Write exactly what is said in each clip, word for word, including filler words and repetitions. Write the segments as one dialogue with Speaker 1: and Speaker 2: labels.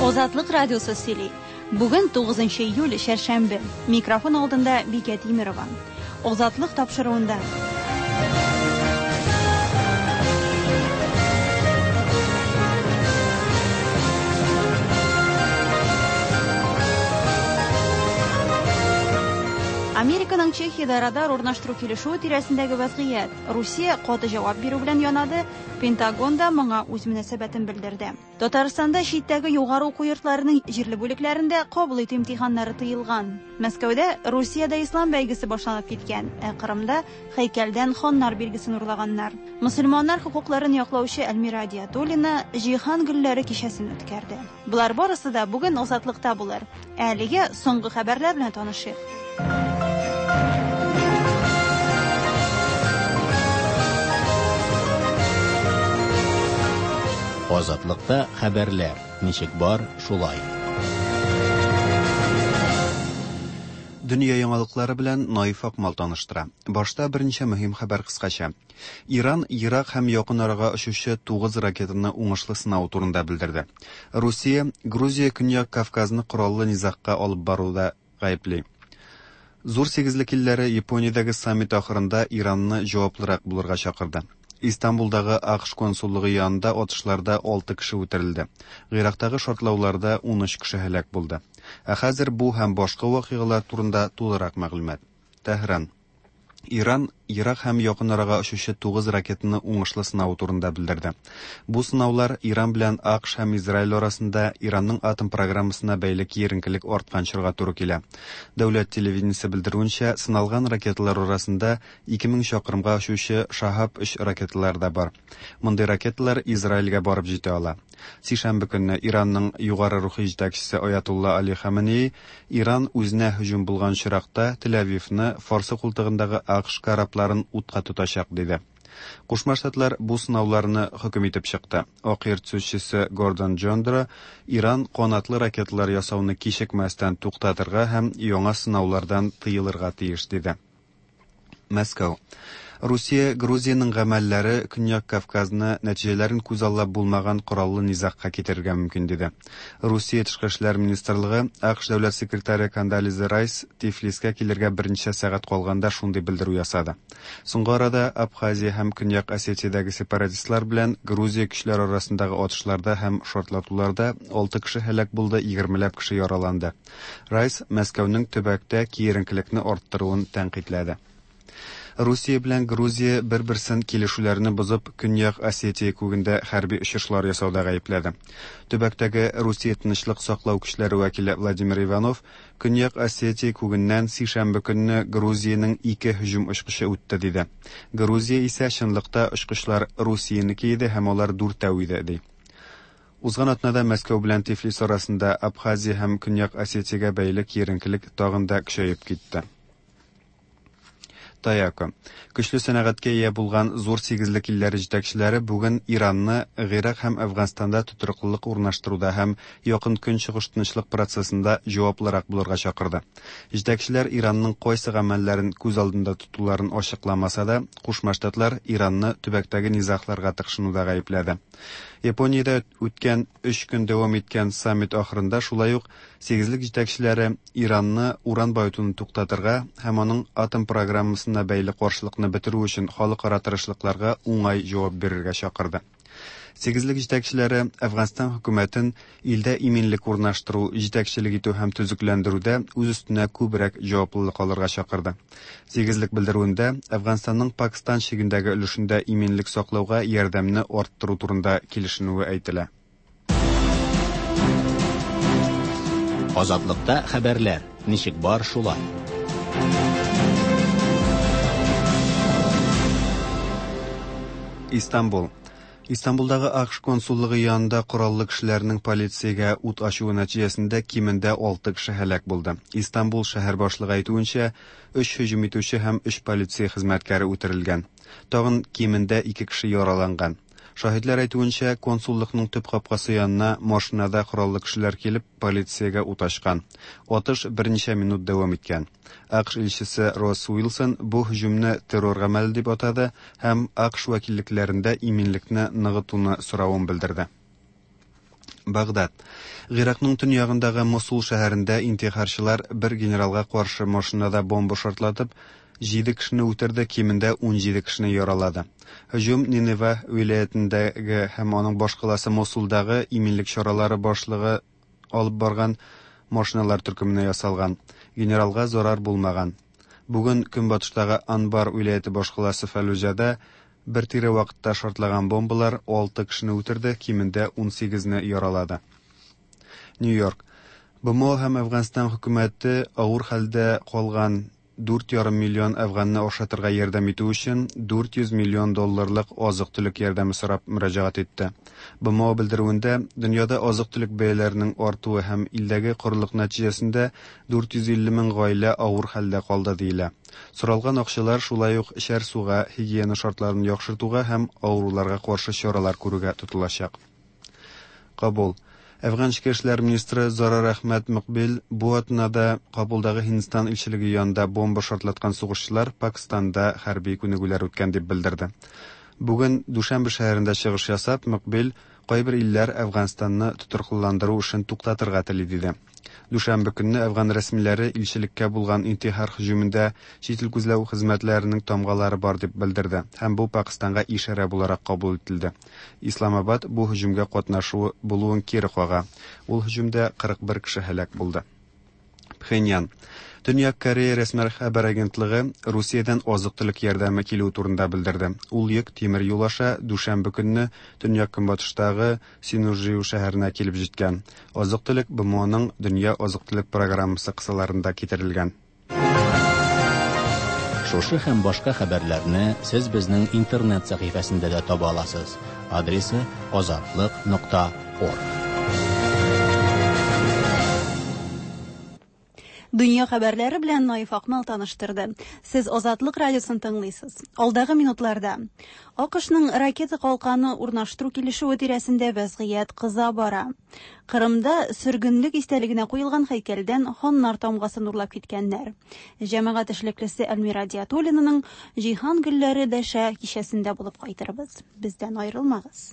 Speaker 1: Озатлык радиосы сөйли. Бүген тугызынчы июль шәршәмбе. Микрофон алдында Бикә Тимирова. Озатлык тапшыруында. Американың Чехияда радар урнаштыру килешүе тирәсендәге вазгыять. Русия каты җавап бирү белән янады. Пентагонда моңа үз мөнәсәбәтен белдерде. Татарстанда читтәге югары уку йортларының җирле бүлекләрендә кабул итү имтиханнары тыелган. Мәскәүдә Русиядә ислам бәйгесе башланып киткән. Ә Кырымда һәйкәлдән ханнар билгесен урлаганнар. Мөселманнар хукукларын яклаучы Әлмира Диятуллина җиһан гөлләре кичәсен үткәрде. Булар барысы да бүген Озатлыкта булыр. Әлегә соңгы хәбәрләр белән танышыйк.
Speaker 2: Азатлыкта хәбәрләр. Ничек бар, шулай.
Speaker 3: Дөнья яңалыклары белән Наиф Акмал таныштыра. Башта берничә мөһим хәбәр кыскача. Иран Ирак һәм якын арага очучы тугыз ракетаны уңышлы сынау турында белдерде. Русия Грузия Көньяк Кавказны кораллы низагка алып баруда гаепли. Зур сигезлек илләре Япониядәге саммит ахырында Иранны җаваплырак булырга чакырды. Истанбулдагы АКШ консуллыгы янында атышларда алты кеше үтерелде. Гыйрактагы шартлауларда ун өч кеше һәлак булды. Ә хәзер бу һәм башка вакыйгалар турында тулырак мәгълүмат. Тәһран. Иран Ирак һәм якын арага очучы тугыз ракетаны уңышлы сынау турында белдерде. Бу сынаулар Иран белән АКШ һәм Израиль арасында Иранның атом программасына бәйле киеренкелек арткан чорга туры килә. Дәүләт телевидениесе белдерүенчә, сыналган ракеталар арасында ике мең чакрымга очучы Шахаб өч ракеталар да бар. Мондый ракеталар Израильгә барып җитә ала. Сишәмбе көнне Иранның югары рухи җитәкчесе Аятулла Али Хаменеи Иран үзенә һөҗүм булган чиракта Тель-Авивны Фарсы култыгындагы АКШ корабларын утка тотачак диде. Кушма Штатлар бу сынауларны хөкем итеп чыкты. Ак йорт сүзчесе Гордон Джондра Иран канатлы ракеталар ясауны кичекмәстән туктатырга һәм яңа сынаулардан тыелырга тиеш диде. Мәскәү. Русия Грузияның гамәлләре Көньяк Кавказны нәтиҗәләрен күз аллап булмаган кораллы низагка китергә мөмкин диде. Русия Тышкы эшләр министрлыгы АКШ дәүләт секретаре Кондолиза Райс Тифлискә килергә берничә сәгать калганда шундый белдерү ясады. Соңгы арада Абхазия һәм Көньяк Осетиядәге сепаратистлар белән Грузия көчләре арасындагы атышларда һәм шартлатуларда алты кеше һәлак булды, егермеләп кеше яраланды. Райс Мәскәүнең төбәктә киеренкелекне арттыруын тәнкыйтьләде. Русия белән Грузия бер-берсен килешүләрне бозып, Көньяк Осетия күгендә хәрби очышлар ясауда гаепләде. Төбәктәге Русия тынычлык саклау көчләре вәкиле Владимир Иванов Көньяк Осетия күгеннән сишәмбе көнне Грузиянең ике һөҗүм очкычы үтте диде. Грузия исә чынлыкта очкычлар Русиянеке иде һәм алар дүртәү иде ди. Узган атнада Мәскәү белән Тифлис арасында Абхазия һәм Көньяк Осетиягә бәйле киеренкелек тагын да көчәеп китте. Таяко. Көчле сәнәгатькә ия булган зур сигезлек илләре җитәкчеләре бүген Иранны Гыйрак һәм Әфганстанда тотрыклык урнаштыруда һәм якын көнчыгыш тынычлык процессында җаваплырак булырга чакырды. Җитәкчеләр Иранның кайсы гамәлләрен күз алдында тутуларын ачыкламаса да, Кушма Штатлар Иранны төбәктәге низагларга тыкшынуда гаепләде. Япониядә үткән өч көн дәвам иткән саммит ахырында шулай ук сигезлек җитәкчеләре Иранны уран баетуны туктатырга һәм аның атом программасына бәйле каршылыкны бетерү өчен халыкара тырышлыкларга уңай җавап бирергә чакырды. Сигезлек җитәкчеләре Әфганстан хөкүмәтен илдә иминлек урнаштыру, җитәкчелек итү һәм төзекләндерүдә үз өстенә күбрәк җаваплылык алырга чакырды. Сигезлек белдерүендә Әфганстанның Пакистан чигендәге өлешендә иминлек саклауга ярдәмне арттыру турында килешенүе әйтелә.
Speaker 2: Азатлыкта хәбәрләр. Ничек бар, шулай.
Speaker 3: Истанбул. Истанбулдагы АКШ консуллыгы янында кораллы кешеләрнең полициягә ут ачуы нәтиҗәсендә кимендә алты кеше һәлак булды. Истанбул шәһәр башлыгы әйтүенчә, өч һөҗүм итүче һәм өч полиция хезмәткәре үтерелгән. Тагын кимендә ике кеше яраланган. Шаһидлар әйтүенчә, консуллыкның төп капкасы янына машинада кораллы кешеләр килеп, полициягә ут ачкан. Атыш берничә минут дәвам иткән. АКШ илчесе Росс Уилсон бу һөҗүмне террор гамәл дип атады һәм АКШ вәкиллекләрендә иминлекне ныгытуны соравын белдерде. Багдад. Гыйракның төньягындагы Мосул шәһәрендә интихарчылар бер генералга каршы машинада бомба шартлатып, җиде кешене үтерде, кимендә ун җиде кешене яралады. Һөҗүм Нинева вилаятендәге һәм аның башкаласы Мосулдагы иминлек чаралары башлыгы алып барган машиналар төркеменә ясалган. Генералга зарар булмаган. Бүген көнбатыштагы Анбар вилаяте башкаласы Фаллуҗада бер тире вакытта шартлаган бомбалар алты кешене үтерде, кимендә ун сигезне яралады. Нью-Йорк. БМО һәм Әфганстан хөкүмәте авыр хәлдә калган дүрт ярым миллион әфганны ашатырга ярдәм итү өчен дүрт йөз миллион долларлык азык-төлек ярдәме сорап мөрәҗәгать итте. БМО белдерүендә, дөньяда азык-төлек бәяләренең артуы һәм илдәге корылык нәтиҗәсендә дүрт йөз илле мең гаилә авыр хәлдә калды диелә. Соралган акчалар шулай ук эчәр суга, гигиена шартларын яхшыртуга һәм авыруларга каршы чаралар күрүгә тотылачак. Кабул. Әфган эчке эшләр министры Зарар Әхмәт Мөкбил бу атнада Кабулдагы Һиндстан илчелеге янында бомба шартлаткан сугышчылар Пакистанда хәрби күнегүләр үткән дип белдерде. Бүген Душанбе шәһәрендә чыгыш ясап, Мөкбил кайбер илләр Әфганстанны тотрыкландыру эшен туктатырга тели диде. Душанбе көнне Әфган рәсмиләре илчелеккә булган интихар һөҗүмендә чит ил күзләү хезмәтләренең тамгалары бар дип белдерде һәм бу Пакистанга ишарә буларак кабул ителде. Исламабад бу һөҗүмгә катнашу булуын кире кага. Ул һөҗүмдә кырык бер кеше һәлак булды. Пхеньян. Төньяк Корея рәсми хәбәр агентлыгы Русиядән азык-төлек ярдәме килү турында белдерде. Ул йөк тимер юл аша Душанбе көнне төньяк көнбатыштагы Синужиу шәһәренә килеп җиткән. Азык-төлек БМОның дөнья азык-төлек программасы кысаларында китерелгән.
Speaker 2: Шушы һәм башка хәбәрләрне сез безнең интернет сәхифәсендә дә таба аласыз. Адресы азатлык нокта орг.
Speaker 1: Дөнья хәбәрләре белән Наиф Акмал таныштырды. Сез Азатлык радиосын тыңлыйсыз. Алдагы минутларда АКШның ракета калканы урнаштыру килешүе тирәсендә вәзгыять кыза бара. Кырымда сөргенлек истәлегенә куелган һәйкәлдән ханнар тамгасын урлап киткәннәр. Җәмәгать эшлеклесе Әлмира Диятуллинаның Җиһан гөлләре дәшә кичәсендә булып кайтырбыз. Бездән аерылмагыз.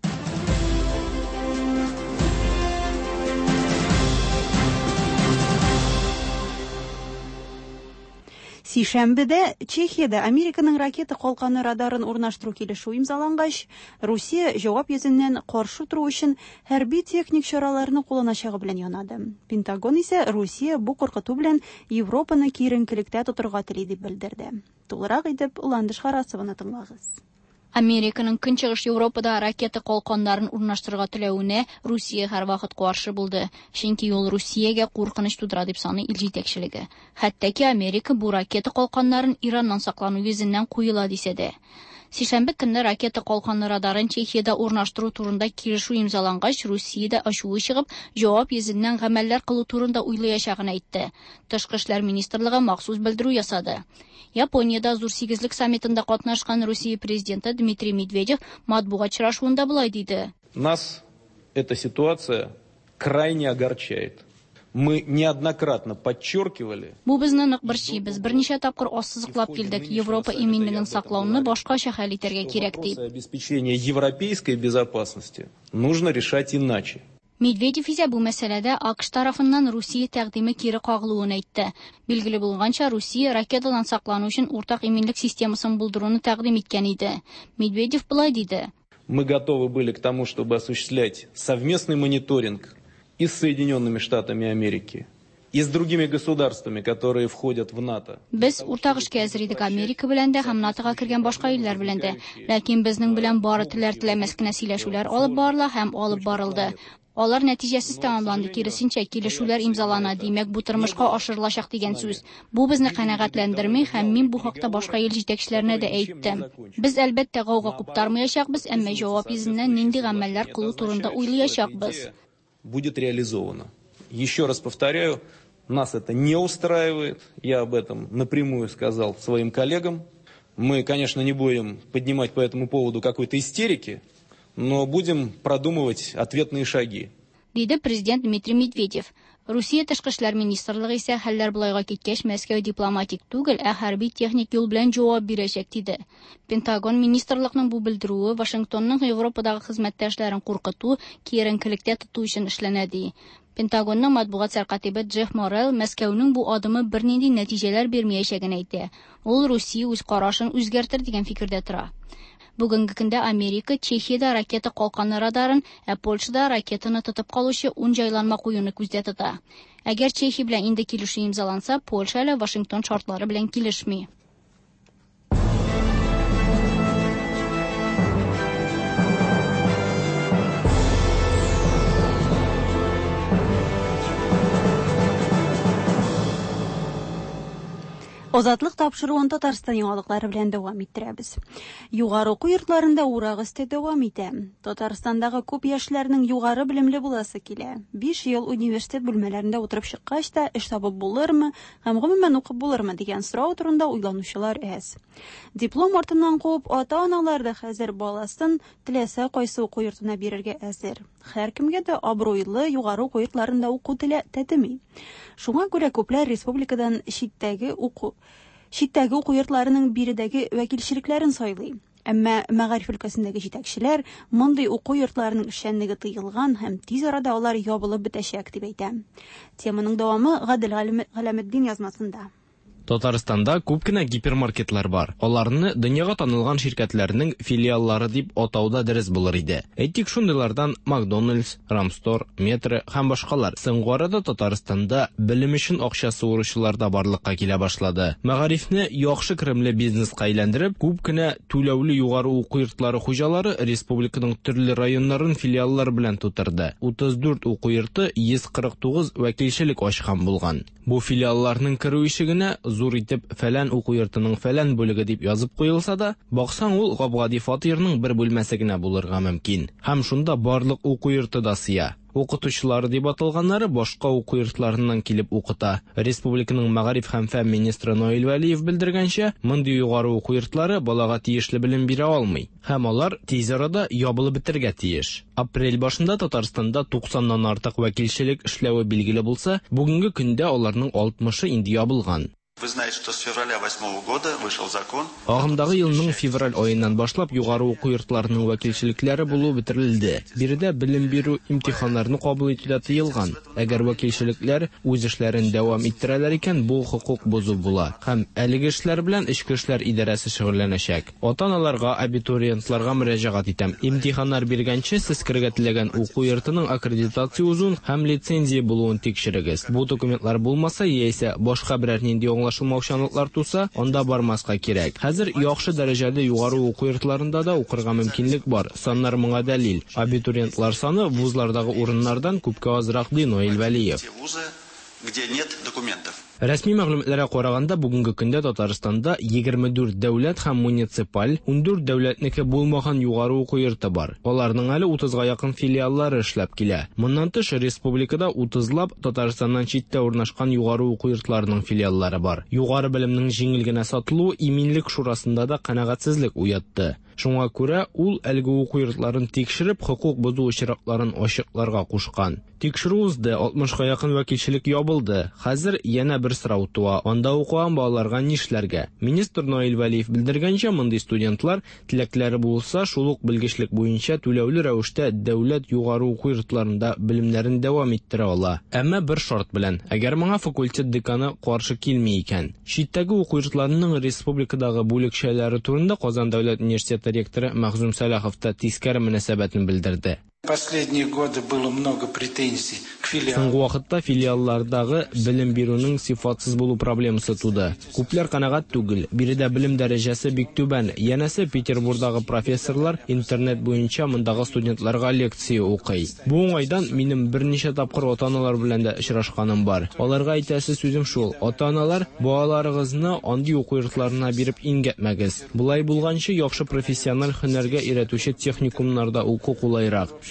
Speaker 1: Сишәмбедә Чехиядә Американың ракета калканы радарын урнаштыру килешү имзалангач, Русия җавап йөзеннән каршы тору өчен хәрби техник чараларны кулланачагы белән янады. Пентагон исә Русия бу куркыту белән Европаны киеренкелектә тотырга тели дип белдерде. Тулырак итеп Уландыш Харасованы тыңлагыз.
Speaker 4: Американың Көнчыгыш Европада ракета калканнарын урнаштырырга теләвенә Русия һәрвакыт каршы булды. Чөнки ул Русиягә куркыныч тудыра дип саный ил җитәкчелеге. Хәтта ки Америка бу ракета калканнарын Ираннан саклану йөзеннән куела дисә дә. Сишәмбе көнне ракета калканы радарын Чехиядә урнаштыру турында килешү имзалангач, Русиядә ачуы чыгып, җавап йөзеннән гамәлләр кылу турында уйлаячагын әйтте. Тышкы эшләр министрлыгы махсус белдерү ясады. Япониядә Зур сигезлек саммитында катнашкан Русия президенты Дмитрий Медведев матбугат очрашуында булай диде.
Speaker 5: Нас эта ситуация крайне огорчает. Мы неоднократно подчеркивали.
Speaker 4: Бу безне нык борчый. Без берничә тапкыр ассызыклап килдек. Европа иминлеген саклауны башкача хәл итәргә кирәк дип.
Speaker 5: Обеспечение европейской безопасности нужно решать иначе.
Speaker 4: Медведев исә бу мәсьәләдә АКШ тарафыннан Русия тәкъдиме кире кагылуын әйтте. Билгеле булганча, Русия ракетадан саклану өчен уртак иминлек системасын булдыруны тәкъдим иткән иде. Медведев булай диде.
Speaker 5: Мы готовы были к тому, чтобы осуществлять совместный мониторинг и с Соединенными Штатами Америки, и с другими государствами, которые входят в НАТО.
Speaker 4: Без уртак эшкә әзер идек Америка белән дә һәм НАТОга кергән башка илләр белән дә. Ләкин безнең белән бары теләр теләмәс кенә сөйләшүләр алып барыла һәм алып барылды. Алар нәтиҗәсез тәмамланды, киресенчә килешүләр имзалана, димәк бу тормышка ашырылачак дигән сүз. Бу безне канәгатьләндерми һәм мин бу хакта башка ил җитәкчеләренә дә әйттем. Без әлбәттә гауга куптармаячакбыз, әмма җавап йөзеннән нинди гамәлләр кылу турында уйлаячакбыз.
Speaker 5: Будет реализовано. Еще раз повторяю, нас это не устраивает. Я об этом напрямую сказал своим коллегам. Мы, конечно, не будем поднимать по этому поводу какой-то истерики, но будем продумывать ответные шаги.
Speaker 4: Диде президент Дмитрий Медведев. Русия тышкы эшләр министрлыгы исә хәлләр булайга киткәч Мәскәү дипломатик түгел, ә хәрби техник юл белән җавап бирәчәк диде. Пентагон министрлыкның бу белдерүе Вашингтонның Европадагы хезмәттәшләрен куркыту, киеренкелектә тоту өчен эшләнә ди. Пентагонның матбугат сәркатибе Джефф Моррелл Мәскәүнең бу адымы бернинди нәтиҗәләр бирмәячәген әйтә. Ул Русия үз карашын үзгәртер дигән фикердә тора. Бүгенге көндә Америка Чехиядә ракета калканы радарын, ә Польшада ракетаны тотып калучы ун җайланма куюны күздә тота. Әгәр Чехия белән инде килешү имзаланса, Польша әле Вашингтон шартлары белән килешми.
Speaker 1: Азатлык тапшыруын Татарстан яңалыклары белән дәвам иттерәбез. Югары уку йортларында урак өсте дәвам итә. Татарстандагы күп яшьләрнең югары белемле буласы килә. биш ел университет бүлмәләрендә утырып чыккач та, эш табып булырмы, һәм гомумән укып булырмы дигән сорау турында уйланучылар әз. Диплом артыннан куып, ата-аналар да хәзер баласын теләсә кайсы уку йортына бирергә әзер. Һәркемгә дә абруйлы югары уку йортларында уку теле тәтеми. Шуңа күрә күпләр республикадан читтәге уку читтәге уку йортларының биредәге вәкилчелекләрен сайлый. Әмма мәгариф өлкәсендәге җитәкчеләр мондый уку йортларының эшчәнлеге тыелган һәм тиз арада алар ябылып бетәчәк дип әйтә. Теманың дәвамы Гадел Галәметдин язмасында.
Speaker 6: Татарстанда күп кенә гипермаркетлар бар. Аларны дөньяга танылган ширкәтләрнең филиаллары дип атауда дөрес булыр иде. Әйтик, шундыйлардан Макдональдс, Рамстор, Метро һәм башкалар. Соңгы арада Татарстанда белем өчен акча суыручылар да барлыкка килә башлады. Мәгарифне яхшы керемле бизнеска әйләндереп, күп кенә түләүле югары уку йортлары хуҗалары республиканың төрле районнарын филиаллар белән тутырды. утыз дүрт уку йорты йөз кырык тугыз вәкилчелек ачкан булган. Бу филиалларның керү ишегенә зур итеп фәлән уку йортының фәлән бүлеге дип язып куелса да, баксаң ул Габгади фатирның бер бүлмәсе генә булырга мөмкин. Һәм шунда барлык уку йорты да сыя. Укытучылары дип аталганнары башка уку йортларыннан килеп укыта. Республиканың мәгариф һәм фән министры Наил Вәлиев белдергәнчә, мондый югары уку йортлары балага тиешле белем бирә алмый. Һәм алар тиз арада ябылып бетергә тиеш. Апрель башында Татарстанда туксаннан артык вәкилчелек эшләве билгеле булса, бүгенге көндә аларның алтмышы инде ябылган.
Speaker 7: Вы знаете, что с февраля восьмого года вышел закон.
Speaker 6: Агымдагы елның февраль аеннан башлап югары уку йортларының вәкилчелекләре булу бетерелде. Биредә белем бирү имтиханнарын кабул итүдә тыелган. Әгәр вәкилчелекләр үз эшләрен дәвам иттерәләр икән, бу хукук бозу була. Һәм әлеге эшләр белән Ичке эшләр идарәсе шөгыльләнәчәк. Ата-аналарга, абитуриентларга мөрәҗәгать итәм. Имтиханнар биргәнче сез кергә теләгән уку йортының аккредитация узуын һәм лицензия булуын тикшерегез. Бу документлар булмаса, яисә башка берәр нинди аңлашылмаучанлыклар туса, анда бармаска кирәк. Хәзер яхшы дәрәҗәдә югары уку йортларында да укырга мөмкинлек бар. Саннар моңа дәлил. Абитуриентлар саны вузлардагы урыннардан күпкә азрак ди Наил Вәлиев.
Speaker 7: Где нет документов.
Speaker 6: Рәсми мәгълүматларга караганда, бүгенге көндә Татарстанда егерме дүрт дәүләт һәм муниципаль, ун дүрт дәүләтнеке булмаган югары уку йорты бар. Аларның әле утызга якын филиаллары эшләп килә. Моннан тыш, республикада утызлап Татарстаннан читтә урнашкан югары уку йортларының филиаллары бар. Югары белемнең җиңел генә сатылуы иминлек шурасында да канәгатьсезлек уятты. Шуңа күрә ул әлеге уку йортларын тикшереп, хукук бозу очракларын ачыкларга кушкан. Тикшерү узды, алтмышка якын вәкилчелек ябылды. Хәзер янә бер сорау туа, анда укыган балаларга нишләргә? Министр Наил Вәлиев белдергәнчә, мондый студентлар теләкләре булса, шул ук белгечлек буенча түләүле рәвештә дәүләт югары уку йортларында белемнәрен дәвам иттерә ала. Әмма бер шарт белән, әгәр моңа факультет деканы каршы килми икән. Читтәге уку йортларының республикадагы бүлекчәләре турында Казан дәүләт университеты ректоры Мәхзүм Сәлахов та тискәре мөнәсәбәтен белдерде.
Speaker 8: Последние годы было много претензий к филиалам.
Speaker 6: Соңгы вакытта филиаллардагы белем бирүнең сифатсыз булу проблемасы туды. Күпләр канәгать түгел. Биредә белем дәрәҗәсе бик түбән. Янәсе Петербургдагы профессорлар интернет буенча мондагы студентларга лекция укый. Бу уңайдан минем берничә тапкыр ата-аналар белән дә очрашканым бар. Аларга әйтәсе сүзем шул: ата-аналар, балаларыгызны андый уку йортларына биреп ингәтмәгез. Булай булганчы яхшы профессиональ һөнәргә өйрәтүче техникумнарда уку кулайрак.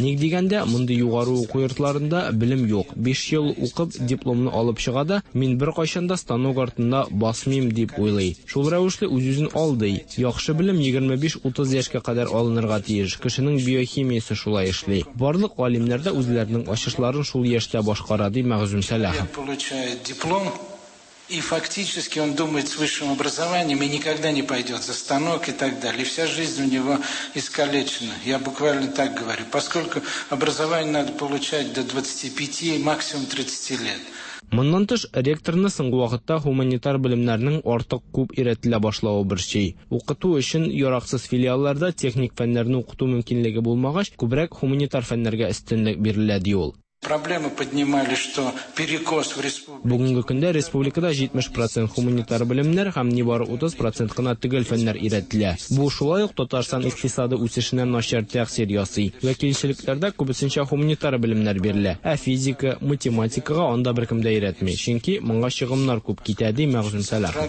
Speaker 6: Ник дигәндә, мондый югары уку йортларында белем юк. биш ел укып дипломны алып чыга да, мин бер кайчанда станок артында басмыйм дип уйлый. Шул рәвешле үз-үзен алдый. Яхшы белем егерме биш-утыз яшькә кадәр алынырга тиеш. Кешенең биохимиясе шулай эшли. Барлык галимнәр дә үзләренең ачышларын шул яшьтә башкара, ди Мәгъзүм Сәләхов.
Speaker 8: Получает диплом, и фактически он думает с высшим образованием и никогда не пойдет за станок и так далее. И вся жизнь у него искалечена. Я буквально так говорю. Поскольку образование надо получать до двадцати пяти, максимум тридцати лет.
Speaker 6: Моннан тыш, ректорны соңгы вакытта гуманитар белемнәрнең артык күп өйрәтелә башлавы бер чей. Укыту өчен яраксыз филиалларда техник фәннәрне укыту мөмкинлеге булмагач, күбрәк гуманитар фәннәргә өстенлек бирелә ди ул.
Speaker 8: Проблемы поднимали, что перекос в республике.
Speaker 6: Бүгенге көндә республикада җитмеш процент гуманитар белемнәр һәм нибары утыз процент кына төгәл фәннәр өйрәтелә. Бу шулай ук Татарстан икътисады үсешенә начар тәэсир ясый. Вәкилчелекләрдә күбесенчә гуманитар белемнәр бирелә. Ә физика, математикага анда беркем дә өйрәтми. Чөнки моңа чыгымнар күп китә, ди Мәгъзүм Сәләхов.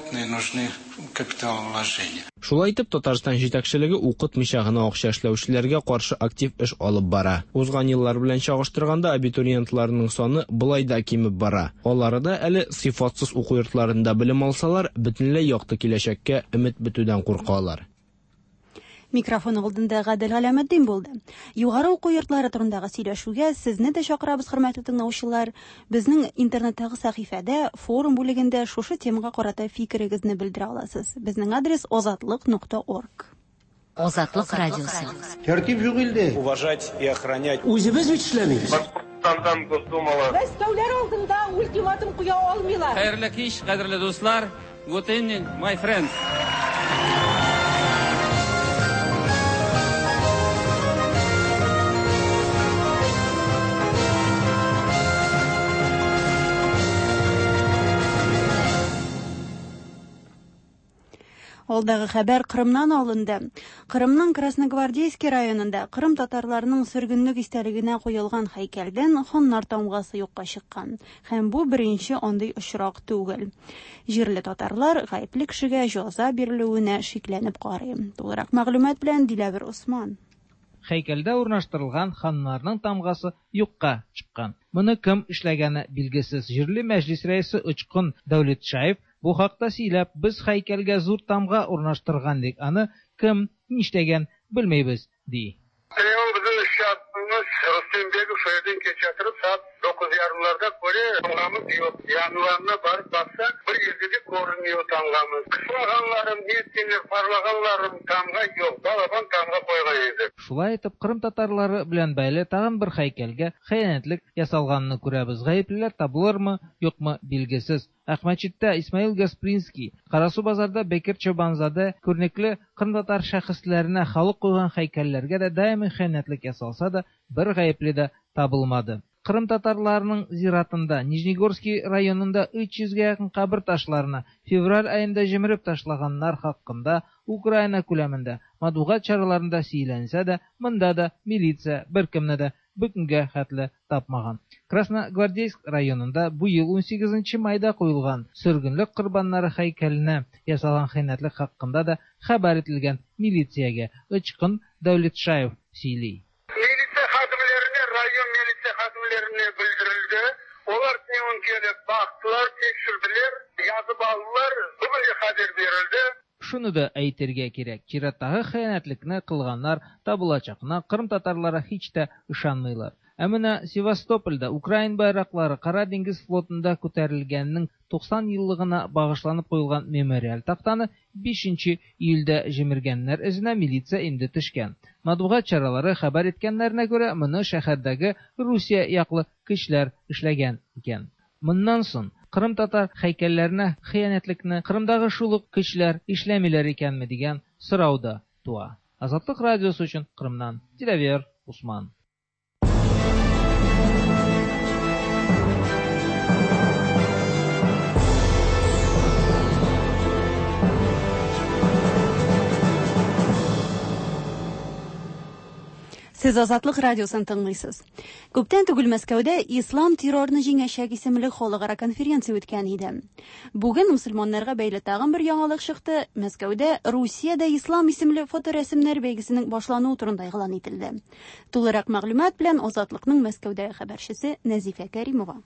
Speaker 6: Шулай итеп, Татарстан җитәкчелеге укытмыйча гына акча эшләүчеләргә каршы актив эш алып бара. Узган еллар белән чагыштырганда абитуриентларның саны былай да кимеп бара. Алары да әле сыйфатсыз уку йортларында белем алсалар, бөтенләй якты киләчәккә өмет бетүдән куркалар.
Speaker 1: Микрофон алдында Гадел Галәмәддин булды. Югары уку йортлары турындагы сөйләшүгә сезне дә чакырабыз, хөрмәтле тыңлаучылар. Безнең интернеттагы сәхифәдә, форум бүлегендә шушы темага карата фикерегезне белдерә аласыз. Безнең адрес азатлык нокта орг.
Speaker 9: Азатлык радиосы.
Speaker 10: Тәртип юк илдә.
Speaker 5: Уважать и охранять.
Speaker 10: Үзебез бит эшләмибез.
Speaker 5: Башкортстандан Госдумала.
Speaker 11: Мәскәүләр алдында ультиматум куя алмыйлар.
Speaker 12: Хәерле кич, кадерле дуслар. Good evening, my friends.
Speaker 1: Алдагы хәбәр Кырымнан алынды. Кырымның Красногвардейский районында Кырым татарларының сөргенлек истәлегенә куелган һәйкәлдән ханнар тамгасы юкка чыккан. Һәм бу беренче андый очрак түгел. Җирле татарлар гаепле кешегә җәза бирелүенә шикләнеп карый. Тулырак мәгълүмат белән Диләвер Усман.
Speaker 13: Һәйкәлдә урнаштырылган ханнарның тамгасы юкка чыккан. Моны кем эшләгәне билгесез. Җирле мәҗлес рәисе Учкын Дәүлетшаев бу хакта сөйләп, без һәйкәлгә зур тамга урнаштырган дик, аны кем ништәгән белмәйбез, ди.
Speaker 14: Bizning ishchilarimiz Rustemбеков Shoydan kechirib soat dokuz yarımlarda ko're tamgamiz yo'q. Yanvarni borib baksak, bir yerda ko'rinıyor tamgamiz. Qismag'anlarim, netkinlik parlaganlarim tamga yo'q. Balaban tamga qo'ygan edi.
Speaker 13: Шулай итеп, Кырым татарлары белән бәйле тагын бер һәйкәлгә хыянәтлек ясалганны күрәбез. Гаеплеләр табылырмы, юкмы билгесез. Әхмәтчиттә Исмаил Гаспринский, Карасу базарда Бекир Чобанзаде күрнекле Кырым татар шәхесләренә халык куйган һәйкәлләргә дә даими хыянәтлек ясалса да, бер гаепле дә табылмады. Кырым татарларының зиратында Нижнегорский районында өч йөзгә якын кабер ташларына февраль аенда җимереп ташлаганнар хакында Украина күләмендә матбугат чараларында сөйләнсә дә, монда да милиция беркемне дә бүгенгә хәтле тапмаган. Красногвардейск районында бу ел он сигезенче майда куелган сөргенлек корбаннары һәйкәленә ясалган хыянәтлек хакында да хәбәр ителгән милициягә Учкын Дәүлетшаев сөйли.
Speaker 14: Милиция хатимләренә, район милиция хатимләренә белдерелде. Олар тион келеп бактылар, текшерделәр, язып алдылар, бүген хәбәр бирелде.
Speaker 13: Шуны да әйтергә кирәк. Чираттагы хыянәтлекне кылганнар табылачакны Кырым татарлары һич тә ышанмыйлар. Ә менә Севастопольдә Украин байраклары Кара диңгез флотында күтәрелгәннең туксан еллыгына багышланып куелган мемориаль тактаны бишенче июльдә җимергәннәр эзенә милиция инде төшкән. Матбугат чаралары хәбәр иткәннәренә күрә, моны шәһәрдәге Русия яклы көчләр эшләгән икән. Моннан соң Кырым татар һәйкәлләренә хыянәтлекне Кырымдагы шул ук көчләр эшләмиләр икәнме дигән сорау да туа. Азатлык радиосы өчен Кырымнан Диләвер Усман.
Speaker 1: Сез Азатлык радиосын тыңлыйсыз. Күптән түгел Мәскәүдә Ислам террорны җиңәчәк исемле халыкара конференция үткән иде. Бүген мусульманнарга бәйле тагын бер яңалык чыкты. Мәскәүдә Русиядә Ислам исемле фоторәсемнәр бәйгесенең башлануы турында игълан ителде. Тулырак мәгълүмат белән Азатлыкның Мәскәүдәге хәбәрчесе Нәзифә Кәримова.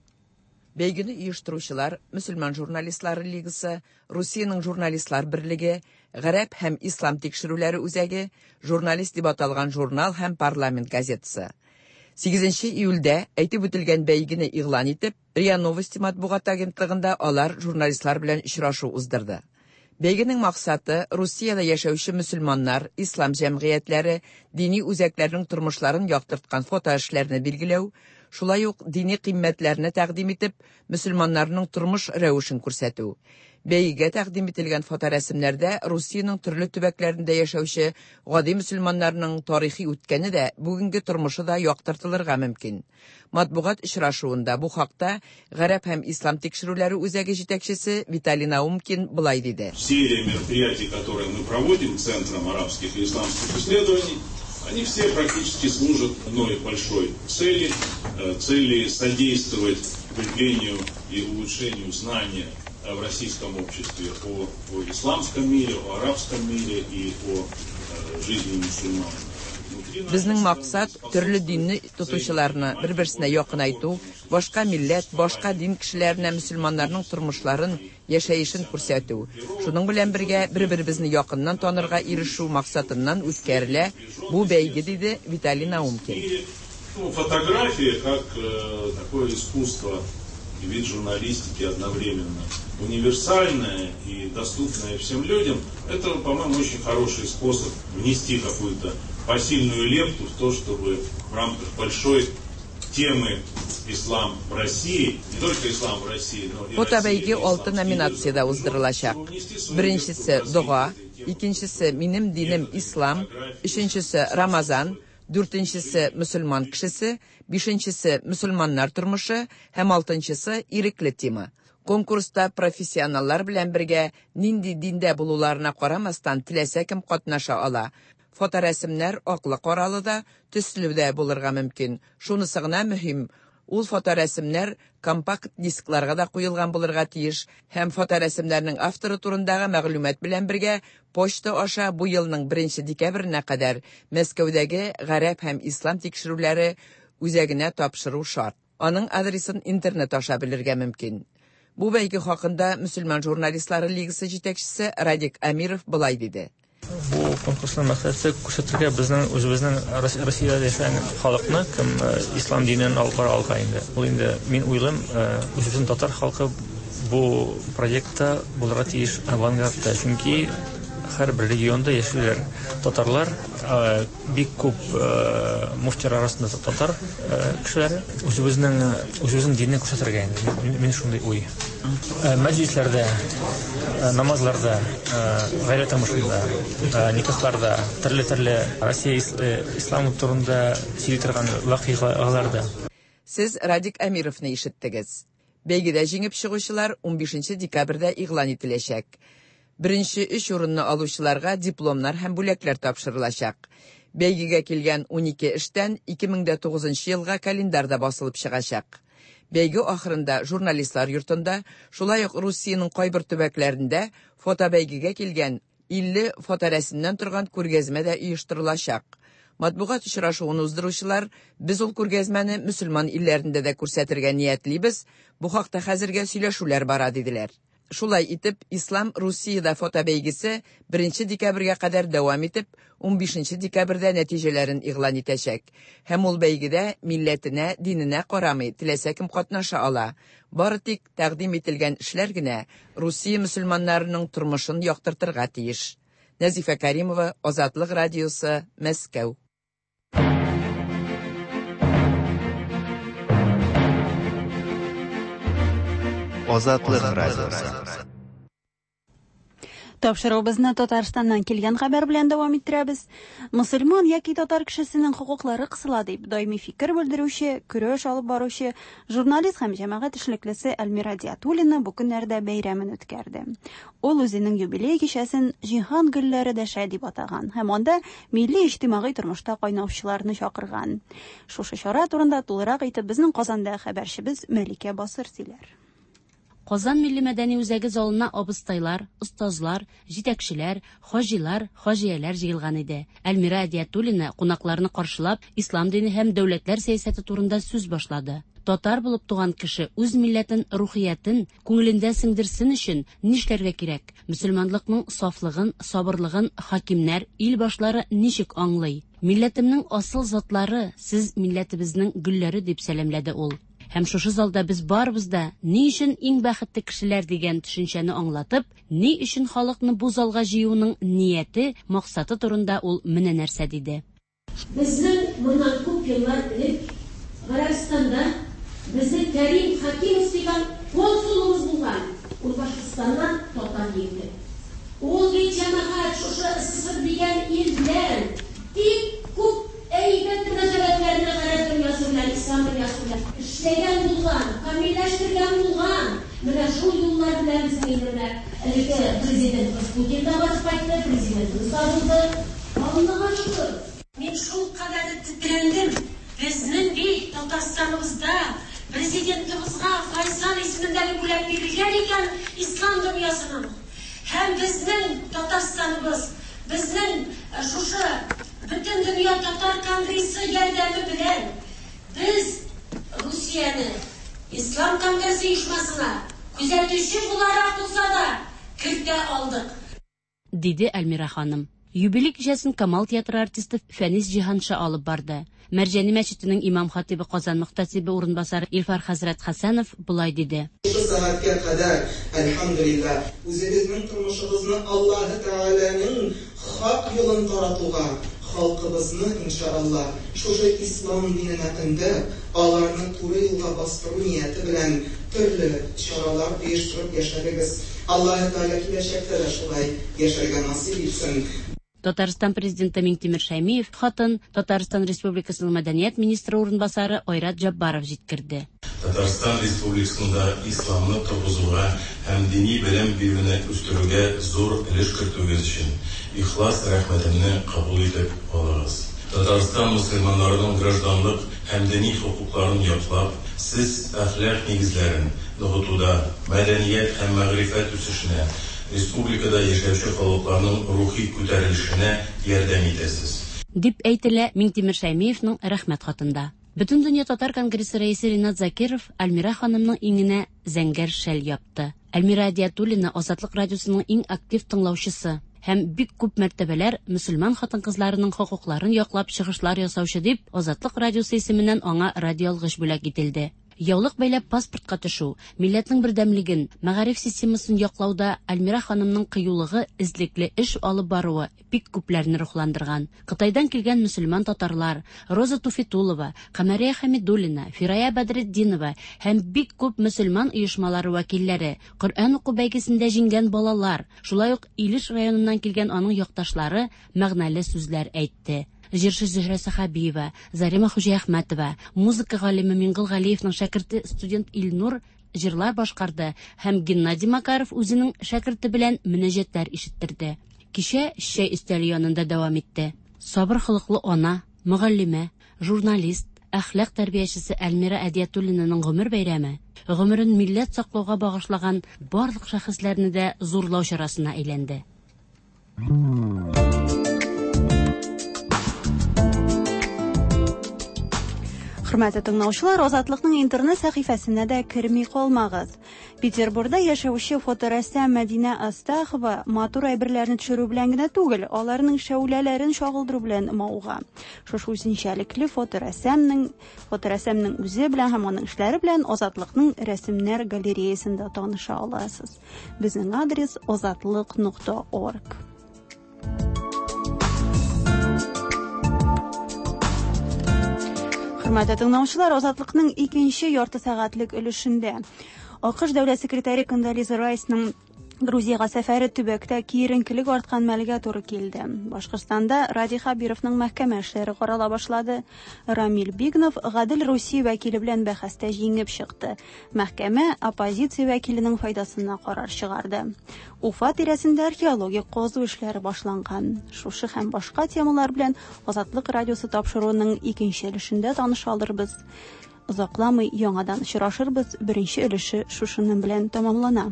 Speaker 15: Бәйгене оештыручылар Мөселман журналистлары лигасы, Русиянең журналистлар берлеге, Гарәп һәм Ислам тикшерүләре үзәге, журналист дип аталган журнал һәм парламент газетасы. сигезенче июльдә әйтеп үтелгән бәйгене игълан итеп, РИА Новости матбугат агентлыгында алар журналистлар белән очрашу уздырды. Бәйгенең максаты Русиядә яшәүче мөселманнар, ислам җәмгыятьләре, дини үзәкләрнең тормышларын яктырткан фото эшләрне билгеләү, шулай ук дини кыйммәтләрне тәкъдим итеп, мөселманнарның тормыш рәвешен күрсәтү. Бәйгегә тәкъдим ителгән фоторәсемнәрдә Русиянең төрле төбәкләрендә яшәүче гади мөселманнарның тарихи үткәне дә, бүгенге тормышы да яктыртылырга мөмкин. Матбугат очрашуында бу хакта Гарәп һәм Ислам тикшерүләре үзәге җитәкчесе Виталий Наумкин булай диде.
Speaker 16: Серия мероприятий, которые мы проводим Центром арабских и исламских исследований, они все практически служат одной большой цели, цели содействовать укреплению и улучшению знания в российском обществе о, о исламском мире, о арабском мире и о э, жизни мусульман.
Speaker 15: Безнең максат төрле динне тотучыларны бер-берсенә якынайту, башка милләт, башка дин кешеләренә мөселманнарның тормышларын, яшәешен күрсәтү. Шуның белән бергә бер-беребезне якыннан танырга ирешү максатыннан үткәрелә бу бәйге, диде Виталий Наумкин.
Speaker 16: Фотография как э, такое искусство и вид журналистики одновременно универсальное и доступное всем людям, это, по-моему, очень хороший способ внести какую-то посильную лепту в то, чтобы в рамках большой темы ислам в России, не только ислам в России, но и
Speaker 15: Фотобәйге алты номинациядә уздырылачак. Беренчесе дуга, икенчесе минем динем ислам, өченчесе Рамазан, дүртенчесе мөселман кешесе, бишенчесе мөселманнар тормышы һәм алтынчысы ирекле тема. Конкурста профессионаллар белән бергә нинди диндә булуларына карамастан теләсә кем катнаша ала. Фоторәсемнәр аклы-каралы да, төсле дә булырга мөмкин. Шунысы гына мөһим. Ул фоторәсемнәр компакт дискларга да куелган булырга тиеш һәм фоторәсемнәрнең авторы турындагы мәгълүмат белән бергә почта аша бу елның беренче декабренә кадәр Мәскәүдәге Гарәп һәм Ислам тикшерүләре үзәгенә тапшыру шарт. Аның адресын интернет аша белергә мөмкин. Бу бәйге хакында Мөселман журналистлары лигасы җитәкчесе Радик Амиров булай диде.
Speaker 17: Бу конкурсның максаты күрсәтергә безнең үзебезнең Россиядә яшәгән халыкны, кем ислам динен алга алга инде. Ул инде мин уйлыйм, үзебезнең татар халкы бу проектта булырга тиеш авангардта, чөнки һәрбер регионда яшәүләр татарлар, бик күп муфтилар арасында татар кешеләре, үзебезнең үзебезнең динне күрсәтергә инде. Мин шундый уй. Мәҗлесләрдә, намазларда, гаилә тормышында, никахларда, төрле-төрле Россия исламы турында сөйли торган вакыйгаларда.
Speaker 15: Сез Радик Амировны ишеттегез. Бәйгедә җиңеп чыгучылар он бишенче декабрьдә игълан ителәчәк. Беренче өч урынны алучыларга дипломнар һәм бүләкләр тапшырылачак. Бәйгегә килгән он ике эштән ике мең тугызынчы елга календарда басылып чыгачак. Бәйге ахырында журналистлар йортында, шулай ук Русиянең кайбер төбәкләрендә фотобәйгегә килгән илле фоторәсемнән торган күргәзмә дә оештырылачак. Матбугат очрашуын уздыручылар, без ул күргәзмәне мөселман илләрендә дә күрсәтергә ниятлибез, бу хакта хәзергә сөйләшүләр бара, диделәр. Шулай итеп, Ислам Русиядә фотобәйгесе беренче декабрьгә кадәр дәвам итеп, он бишенче декабрьдә нәтиҗәләрен игълан итәчәк. Һәм ул бәйгедә милләтенә, диненә карамый, теләсә кем катнаша ала. Бары тик тәкъдим ителгән эшләр генә Русия мөселманнарының тормышын яктыртырга тиеш. Нәзифә Кәримова, Азатлык радиосы, Мәскәү.
Speaker 3: Азатлык радиосы.
Speaker 1: Тапшыруыбызны Татарстаннан килгән хәбәр белән дәвам иттерәбез. Мөселман яки татар кешесенең хокуклары кысыла дип даими фикер белдерүче, көрәш алып баручы журналист һәм җәмәгать эшлеклесе Әлмира Диятуллина бу көннәрдә бәйрәмен үткәрде. Ул үзенең юбилей кичәсен Җиһан гөлләре дәшә дип атаган һәм анда милли иҗтимагый тормышта кайнаучыларны чакырган. Шушы чара турында тулырак әйтеп безнең Казанда хәбәрчебез Мәликә Басыр сөйләр.
Speaker 18: Казан милли мәдәни үзәге залына абыстайлар, остазлар, җитәкчеләр, хаҗилар, хаҗияләр җыелган иде. Әлмира Диятуллина кунакларны каршылап, ислам дине һәм дәүләтләр сәясәте турында сүз башлады. Татар булып туган кеше үз милләтен, рухиятен күңелендә сеңдерсен өчен нишләргә кирәк? Мөселманлыкның сафлыгын, сабырлыгын хакимнәр, ил башлары ничек аңлый? Милләтемнең асыл затлары, сез милләтебезнең гөлләре дип сәламләде ул. Һәм шушы залда без барбыз да ни өчен иң бәхетле кешеләр дигән төшенчәне аңлатып, ни өчен халыкны бу залга җыюның нияте, максаты турында ул менә нәрсә диде.
Speaker 19: Безнең моннан күп еллар элек Гарәбстанда безнең Кәрим Хакимов дигән консулыбыз булган. Ул Башкортстаннан татар егете. Ул бит җәмәгать шушы СССР дигән ил белән бик күп әйбәт мөнәсәбәтләрне гарәп дөньясы белән, ислам дөньясы белән эшләгән булган, камилләштергән булган. Менә шул юллар белән безнең илдә әлеге президент Путин да барып кайтты, президентыбыз да булды. Аллага шөкер. Мин шул кадәр тетрәндем. Безнең бит Татарстаныбызда президентыбызга Файсал исемендәге бүләк бирелгән икән ислам дөньясының. Һәм безнең Татарстаныбыз, безнең шушы Бүтән дөнья татар конгрессы ярдәме белән без Русияны ислам конгрессы оешмасына күзәтүче буларак булса да кертә алдык,
Speaker 18: диде Әлмира ханым. Юбилей кичәсен Камал театры артисты Фәнис Җиһанша алып барды. Мәрҗани мәчетенең имам хатибы Казан мөхтәсибе урынбасары Илфар хәзрәт Хәсәнов булай диде.
Speaker 20: Шушы сәгатькә кадәр, әлхәмдүлилләh, үзебезнең тормышыбызны Аллаһ Тәгаләнең хак юлын таратуга, халкыбызны иншаллах шушы ислам диненә аларны туры юлга бастыру нияте белән төрле чаралар оештырып яшәрбез. Аллаһ Тәгалә киләчәктә дә шулай яшәргә насыйп итсен.
Speaker 18: Татарстан президенты Миңтимер Шәймиев хатын Татарстан Республикасының мәдәният министры урынбасары Айрат Җаббаров җиткерде.
Speaker 21: Татарстан Республикасында исламны торгызуга һәм дини белем бирүне үстерүгә зур өлеш кертүегез өчен ихлас рәхмәтемне кабул итеп алыгыз. Татарстан мөселманнарының гражданлык һәм дини хокукларын яклап, сез әхлак нигезләрен ныгытуда, мәдәният һәм мәгърифәт үсешенә, республикада яшәүче халыкларның рухи күтәрелешенә ярдәм итәсез,
Speaker 18: дип әйтелә Миңтимер Шәймиевның рәхмәт хатында. Бөтен дөнья татар конгрессы рәисе Ринат Закиров Әлмира ханымның иңенә зәңгәр шәл япты. Әлмира Диятуллина Азатлык радиосының иң актив тыңлаучысы һәм бик күп мәртәбәләр мөселман хатын-кызларының хокукларын яклап чыгышлар ясаучы дип Азатлык радиосы исеменнән аңа радиоалгыш бүләк ителде. Яулык бәйләп паспортка төшү, милләтнең бердәмлеген, мәгариф системасын яклауда Әлмира ханымның кыюлыгы, излекле эш алып баруы бик күпләрне рухландырган. Кытайдан килгән мөселман татарлар, Роза Туфетулова, Камәрия Хәмидуллина, Фирая Бәдретдинова һәм бик күп мөселман оешмалары вәкилләре, Коръән уку бәйгесендә җиңгән балалар, шулай ук Илеш районыннан килгән аның якташлары мәгънәле сүзләр әйтте. Җырчы Зөһрә Сахабиева, Зарима Хуҗаәхмәтова, музыка галиме Миңгол Галиевның шәкерте студент Илнур җырлар башкарды һәм Геннадий Макаров үзенең шәкерте белән мөнәҗәтләр ишеттерде. Кичә шәй өстәле янында дәвам итте. Сабыр холыклы ана, мөгаллимә, журналист, әхлак тәрбиячесе Әлмира Диятуллинаның гомер бәйрәме, гомерен милләт саклауга багышлаган барлык шәхесләрне дә зурлау чарасына әйләнде.
Speaker 1: Хөрмәтле тыңлаучылар, Азатлыкның интернет сәхифәсенә дә керми калмагыз. Петербургда яшәүче фоторәссам Мәдинә Астахова матур әйберләрне төшерү белән генә түгел, аларның шәүләләрен чагылдыру белән мауга. Шушы үзенчәлекле фоторәссамның фоторәссамның үзе белән һәм аның эшләре белән Азатлыкның рәсемнәр галереясында таныша аласыз. Безнең адрес азатлык нокта орг. Хөрмәтле тыңлаучылар, Азатлыкның икенче ярты сәгатьлек өлешендә АКШ дәүләт секретаре Кондолиза Райсның Грузияга сәфәре төбәктә киеренкелек арткан мәлгә туры килде. Башкортстанда Ради Хабировның мәхкәмә эшләре карала башлады. Рамил Бигнов Гадел Русия вәкиле белән бәхәстә җиңеп чыкты. Мәхкәмә оппозиция вәкиленең файдасына карар чыгарды. Уфа тирәсендә археологик казу эшләре башланган. Шушы һәм башка темалар белән Азатлык радиосы тапшыруының икенче өлешендә таныш алырбыз. Озакламый яңадан очрашырбыз. Беренче өлеше шушының белән тәмамлана.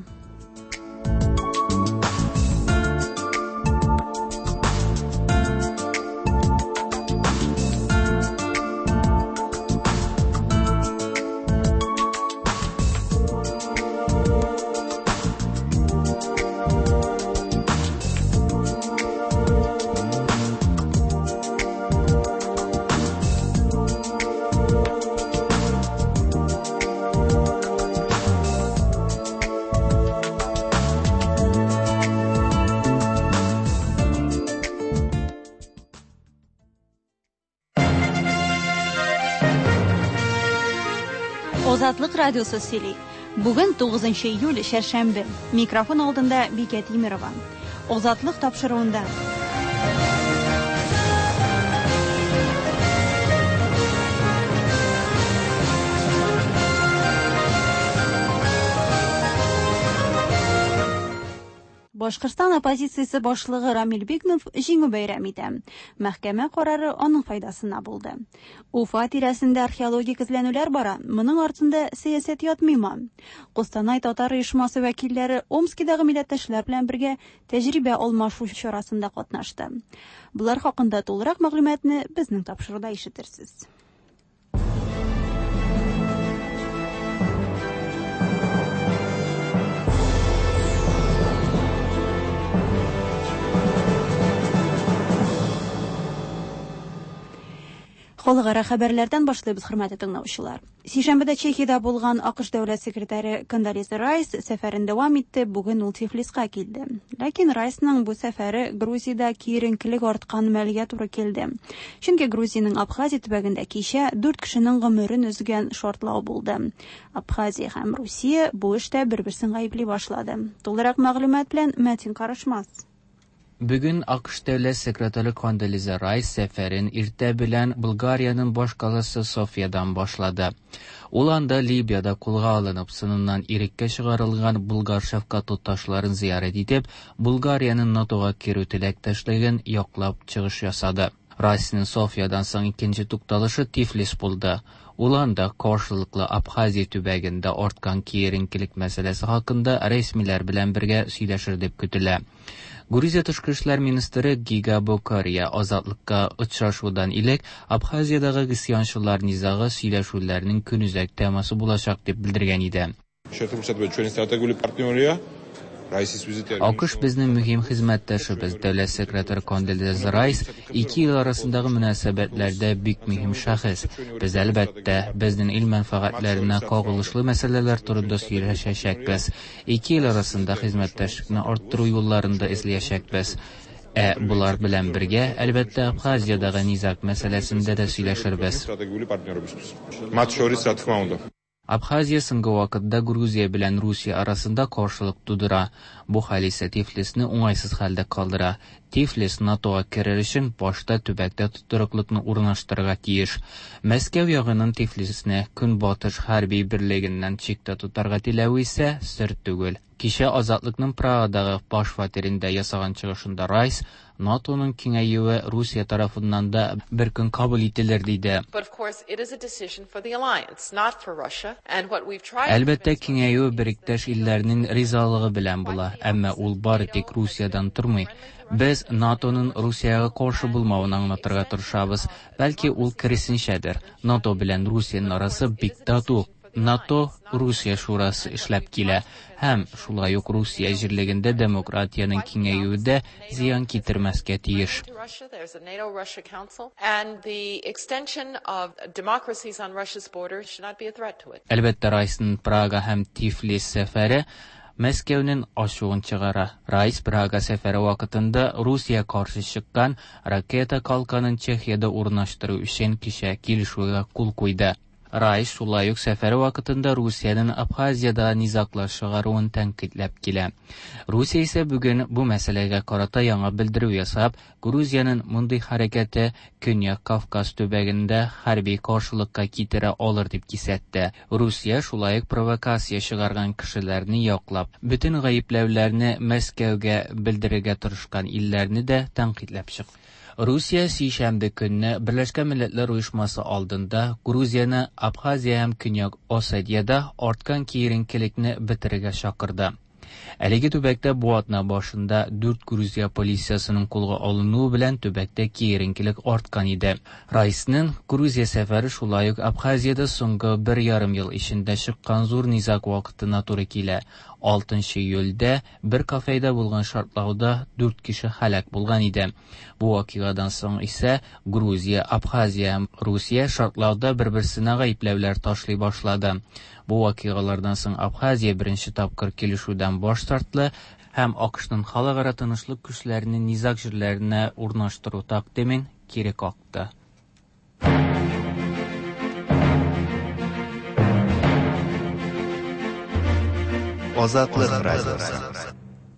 Speaker 1: Азатлык радиосы сөйли. Бүген тугызынчы июль шәршәмбе. Микрофон алдында Бикә Тимирова. Азатлык тапшыруында. Башкортстан оппозициясе башлыгы Рамил Бигнов җиңү бәйрәм итә. Мәхкәмә карары аның файдасына булды. Уфа тирәсендә археологик эзләнүләр бара. Моның артында сәясәт ятмыймы? Костанай татар оешмасы вәкилләре Омскидагы милләттәшләр белән бергә тәҗрибә алмашу чарасында катнашты. Булар хакында тулырак мәгълүматны безнең тапшыруда ишетерсез. Халыкара хәбәрләрдән башлыйбыз, хөрмәтле тыңлаучылар. Сишәмбедә Чехиядә булган АКШ дәүләт секретаре Кондолиза Райс сәфәрен дәвам итте, бүген ул Тифлиска килде. Ләкин Райсның бу сәфәре Грузиядә киеренкелек арткан мәлгә туры килде. Чөнки Грузиянең Абхазия төбәгендә кичә дүрт кешенең гомерен өзгән шартлау булды. Абхазия һәм Русия бу эштә бер-берсен гаепли башлады. Тулырак мәгълүмат белән Мәтин Карышмас.
Speaker 2: Бүген АКШ дәүләт секретаре Кондолиза Райс сәфәрен иртә белән Болгариянең баш каласы Софиядан башлады. Ул анда Либияда кулга алынып, сыныннан иреккә чыгарылган болгар шәфкать туташларын зиярат итеп, Болгариянең НАТОга керү теләктәшлеген яклап чыгыш ясады. Райсның Софиядан соң икенче тукталышы Тифлис булды. Ул анда каршылыклы Абхазия төбәгендә арткан киеренкелек мәсьәләсе хакында рәсмиләр белән бергә сөйләшер дип көтелә. Грузия тышкы эшләр министры Гига Бокария азатлыкка очрашудан илек Абхазиядагы гысьянчылар низагы сөйләшүләрнең көнүзәк темасы булачак дип белдергән иде. АКШ безнең мөһим хезмәттәшебез. Дәүләт секретаре Кондолиза Райс ике ел арасындагы мөнәсәбәтләрдә бик мөһим шәхес. Без әлбәттә безнең ил мәнфәгатьләренә кагылышлы мәсьәләләр турында сөйләшәчәкбез. Ике ел арасында хезмәттәшлекне арттыру юлларында эзләячәкбез. Ә булар белән бергә әлбәттә Абхазиядагы низак мәсьәләсендә дә сөйләшербез. Абхазия соңгы вакытта Грузия белән Русия арасында каршылык тудыра. Бу хәл исә Тифлисны уңайсыз хәлдә калдыра. Тифлис НАТОга керер өчен башта төбәктә тотрыклыкны урнаштырырга тиеш. Мәскәү ягының Тифлисне Көнбатыш хәрби берлегеннән чиктә тутарга теләве исә сер түгел. Кичә Азатлыкның Прагадагы баш фатирында ясаган чыгышында Райс НАТОның киңәюе Русия тарафыннан да бер көн кабул ителер диде. Әлбәттә киңәюе бериктәш илләрнең ризалыгы белән була, әмма ул бары тик Русиядан тормый. Без НАТОның Русияга каршы булмавын аңлатырга тырышабыз. Бәлки ул киресенчәдер. НАТО белән Русияның арасы бик тату. НАТО Русия шурасы эшләп килә һәм шулай ук Русия җирлегендә демократияның киңәюе зыян китермәскә тиеш. Әлбәттә Райсның Прага һәм Тифлис сәфәре Мәскәүнең ачуын чыгара. Райс Прага сәфәре вакытында Русия каршы чыккан ракета калканын Чехиядә урнаштыру өчен кичә килешүгә кул куйды. Раис шулай ук сәфәре вакытында Русиянең Абхазиядә низаклар чыгаруын тәнкыйтьләп килә. Русия исә бүген бу мәсьәләгә карата яңа белдерү ясап, Грузиянең мондый хәрәкәте Көньяк Кавказ төбәгендә хәрби каршылыкка китерә алыр дип кисәтте. Русия шулай ук провокация чыгарган кешеләрне яклап, бөтен гаепләүләрне Мәскәүгә белдерергә тырышкан илләрне дә тәнкыйтьләп чыкты. Русия сишәмбе көнне Берләшкән Милләтләр Оешмасы алдында Грузияны Абхазия һәм Көньяк Осетиядә арткан киеренкелекне бетерергә чакырды. Әлеге төбәктә бу атна башында дүрт Грузия полициясының кулга алынуы белән төбәктә киеренкелек арткан иде. Раисның Грузия сәфәре шулай ук Абхазиядә соңгы бер ярым ел эчендә чыккан зур низак вакытына туры килә. алтынчы июльдә бер кафеда булган шартлауда дүрт кеше һәлак булган иде. Бу вакыйгадан соң исә Грузия, Абхазия һәм Русия шартлауда бер-берсенә гаепләүләр ташлый башлады. Бу вакыйгалардан соң Абхазия беренче тапкыр килешүдән баш тартлы һәм АКШның халыкара тынычлык көчләренең низак җирләренә урнаштыру тәкъдимен кире какты.
Speaker 3: Азатлык радиосы.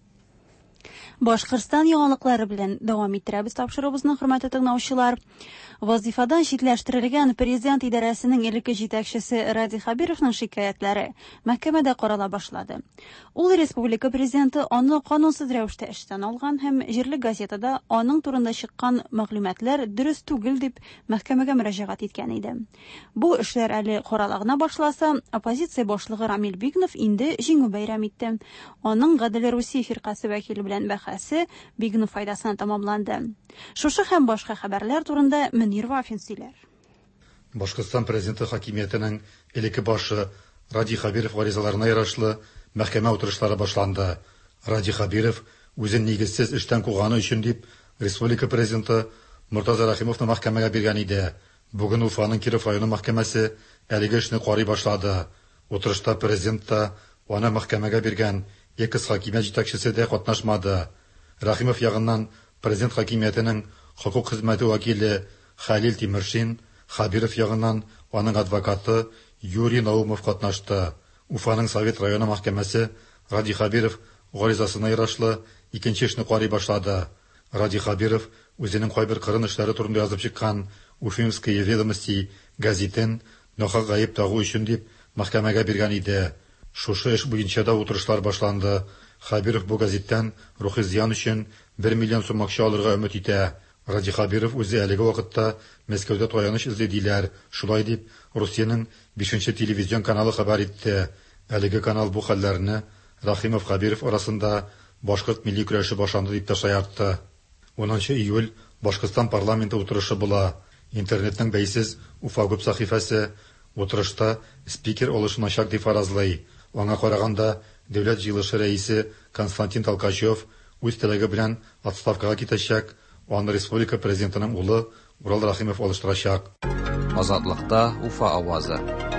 Speaker 1: Башкортстан яңалыклары белән дәвам иттерәбез тапшырыбызны, хөрмәтле тыңлаучылар. Вазифадан читләштерелгән президент идарәсенең элекке җитәкчесе Ради Хабировның шикаятләре мәхкәмәдә карала башлады. Ул республика президенты аны канунсыз рәвештә эштән алган һәм җирле газетада аның турында чыккан мәгълүматлар дөрес түгел дип мәхкәмәгә мөрәҗәгать иткән иде. Бу эшләр әле карала гына башласа, оппозиция башлыгы Рамил Бигнов инде җиңү бәйрәм итте. Аның Гадел Русия фиркасы вәкиле белән бәхәсе Бигнов файдасына тамамланды. Шушы һәм башка хәбәрләр турында Мөнир Вафин сөйләр.
Speaker 4: Башкортстан президенты хакимиятенең элекке башы Ради Хабиров гаризаларына ярашлы мәхкәмә утырышлары башланды. Ради Хабиров үзен нигезсез эштән куганы өчен дип республика президенты Муртаза Рахимовны мәхкәмәгә биргән иде. Бүген Уфаның Киров районы мәхкәмәсе әлеге эшне карый башлады. Утырышта президент та аны мәхкәмәгә биргән ике хакимият җитәкчесе дә катнашмады. Рахимов ягыннан президент хакимиятенең хокук хезмәте вәкиле Халил Тимершин, Хабиров ягыннан аның адвокаты Юрий Наумов катнашты. Уфаның Совет районы мәхкәмәсе Ради Хабиров гаризасына ярашлы икенче эшне карый башлады. Ради Хабиров үзенең кайбер кырын эшләре турында язып чыккан Уфимские ведомости газетен нахак гаеп тагу өчен дип мәхкәмәгә биргән иде. Шушы эш буенча да утырышлар башланды. Хабиров бу газеттан рухи зыян өчен бер миллион сум акча алырга өмет итә. Ради Хабиров үзе әлеге вакытта Мәскәүдә таяныч эзли диләр. Шулай дип Русиянең бишенче телевизион каналы хәбәр итте. Әлеге канал бу хәлләрне Рахимов Хабиров арасында башкорт милли көрәше башланды дип та шаяртты. онынчы июль Башкортстан парламенты утырышы була. Интернетның бәйсез Уфа Губ сәхифәсе утырышта спикер олышыначак дип фаразлый. Аңа караганда дәүләт җыелышы рәисе Константин Толкачев үз теләге белән отставкага китәчәк. Аны республика президентының улы Урал Рахимов алыштырачак.
Speaker 22: Азатлыкта Уфа авазы.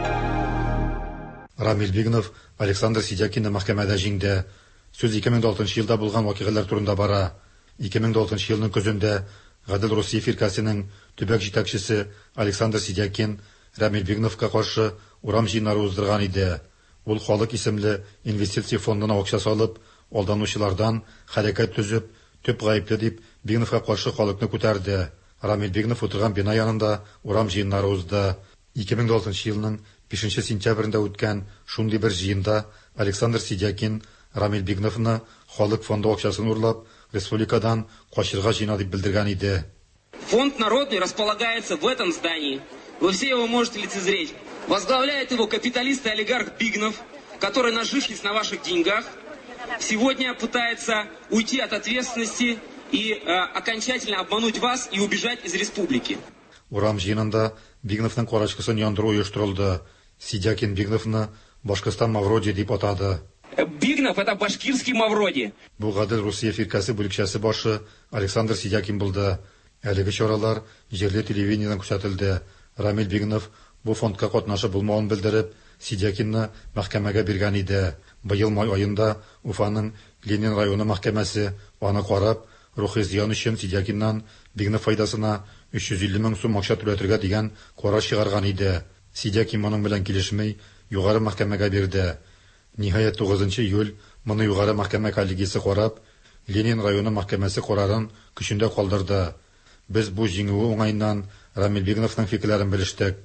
Speaker 4: Рамил Бигнов Александр Сидякинны мәхкәмәдә җиңде. Сүз ике мең алтынчы елда булган вакыйгалар турында бара. ике мең алтынчы елның көзендә Гадел Русия фиркасының төбәк җитәкчесе Александр Сидякин Рамил Бигновка каршы урам җыеннары уздырган иде. Ул халык исемле инвестиция фондына акча салып, алданучылардан хәрәкәт төзеп, төп гаепле дип Бигновка каршы халыкны күтәрде. Рамил Бигнов утырган бина янында урам җыеннары узды. ике мең алтынчы елның бишенче сентябрендә үткән шундый бер җыенда Александр Сидякин Рамил Бигновны халык фонды акчасын урлап, республикадан качырга җыена дип белдергән иде.
Speaker 23: Фонд народный располагается в этом здании. Вы все его можете лицезреть. Возглавляет его капиталист и олигарх Бигнов, который, нажившись на ваших деньгах, сегодня пытается уйти от ответственности и э, окончательно обмануть вас и убежать из республики.
Speaker 4: Урам җыенында Бигновның карачкысын яндыру оештырылды. Сидякин Бигновны Башкортстан Мавроди дип атады.
Speaker 23: Бигнов — это башкирский Мавроди.
Speaker 4: Бу Гадел Русия фиркасы бүлекчәсе башы Александр Сидякин булды. Әлеге чаралар җирле телевидениедән күрсәтелде. Рамил Бигнов бу фондка катнашып булмавын белдереп, Сидякинны мәхкәмәгә биргән иде. Быел май аенда Уфаның Ленин районы мәхкәмәсе аны карап, рухи зыян өчен Сидякиннан Бигнов файдасына өч йөз илле мең сум акча түләтергә дигән карар чыгарган иде. Сидяки моның белән килешмәй югары мәхкәмәгә бирде. Ниһаять тугызынчы июль моны югары мәхкәмә коллегиясе карап, Ленин районы мәхкәмәсе карарын көчендә калдырды. Без бу җиңүе уңайыннан Рамил Бигновның фикерләрен белештек.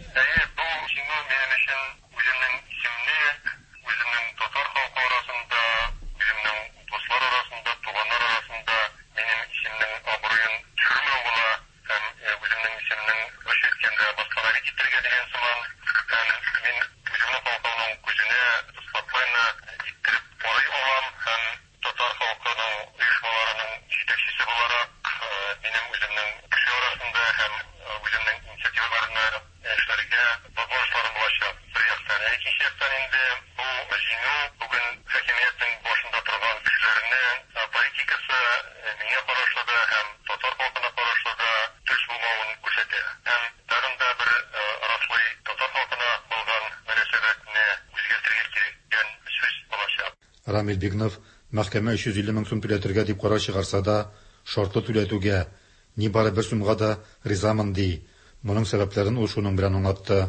Speaker 4: Рамил Бигнов мәхкәмә өч йөз илле мең сум түләтергә дип карар чыгарса да, шартлы түләтүгә ни бары бер сумга да ризамын ди. Моның сәбәпләрен ул шуның белән аңлатты.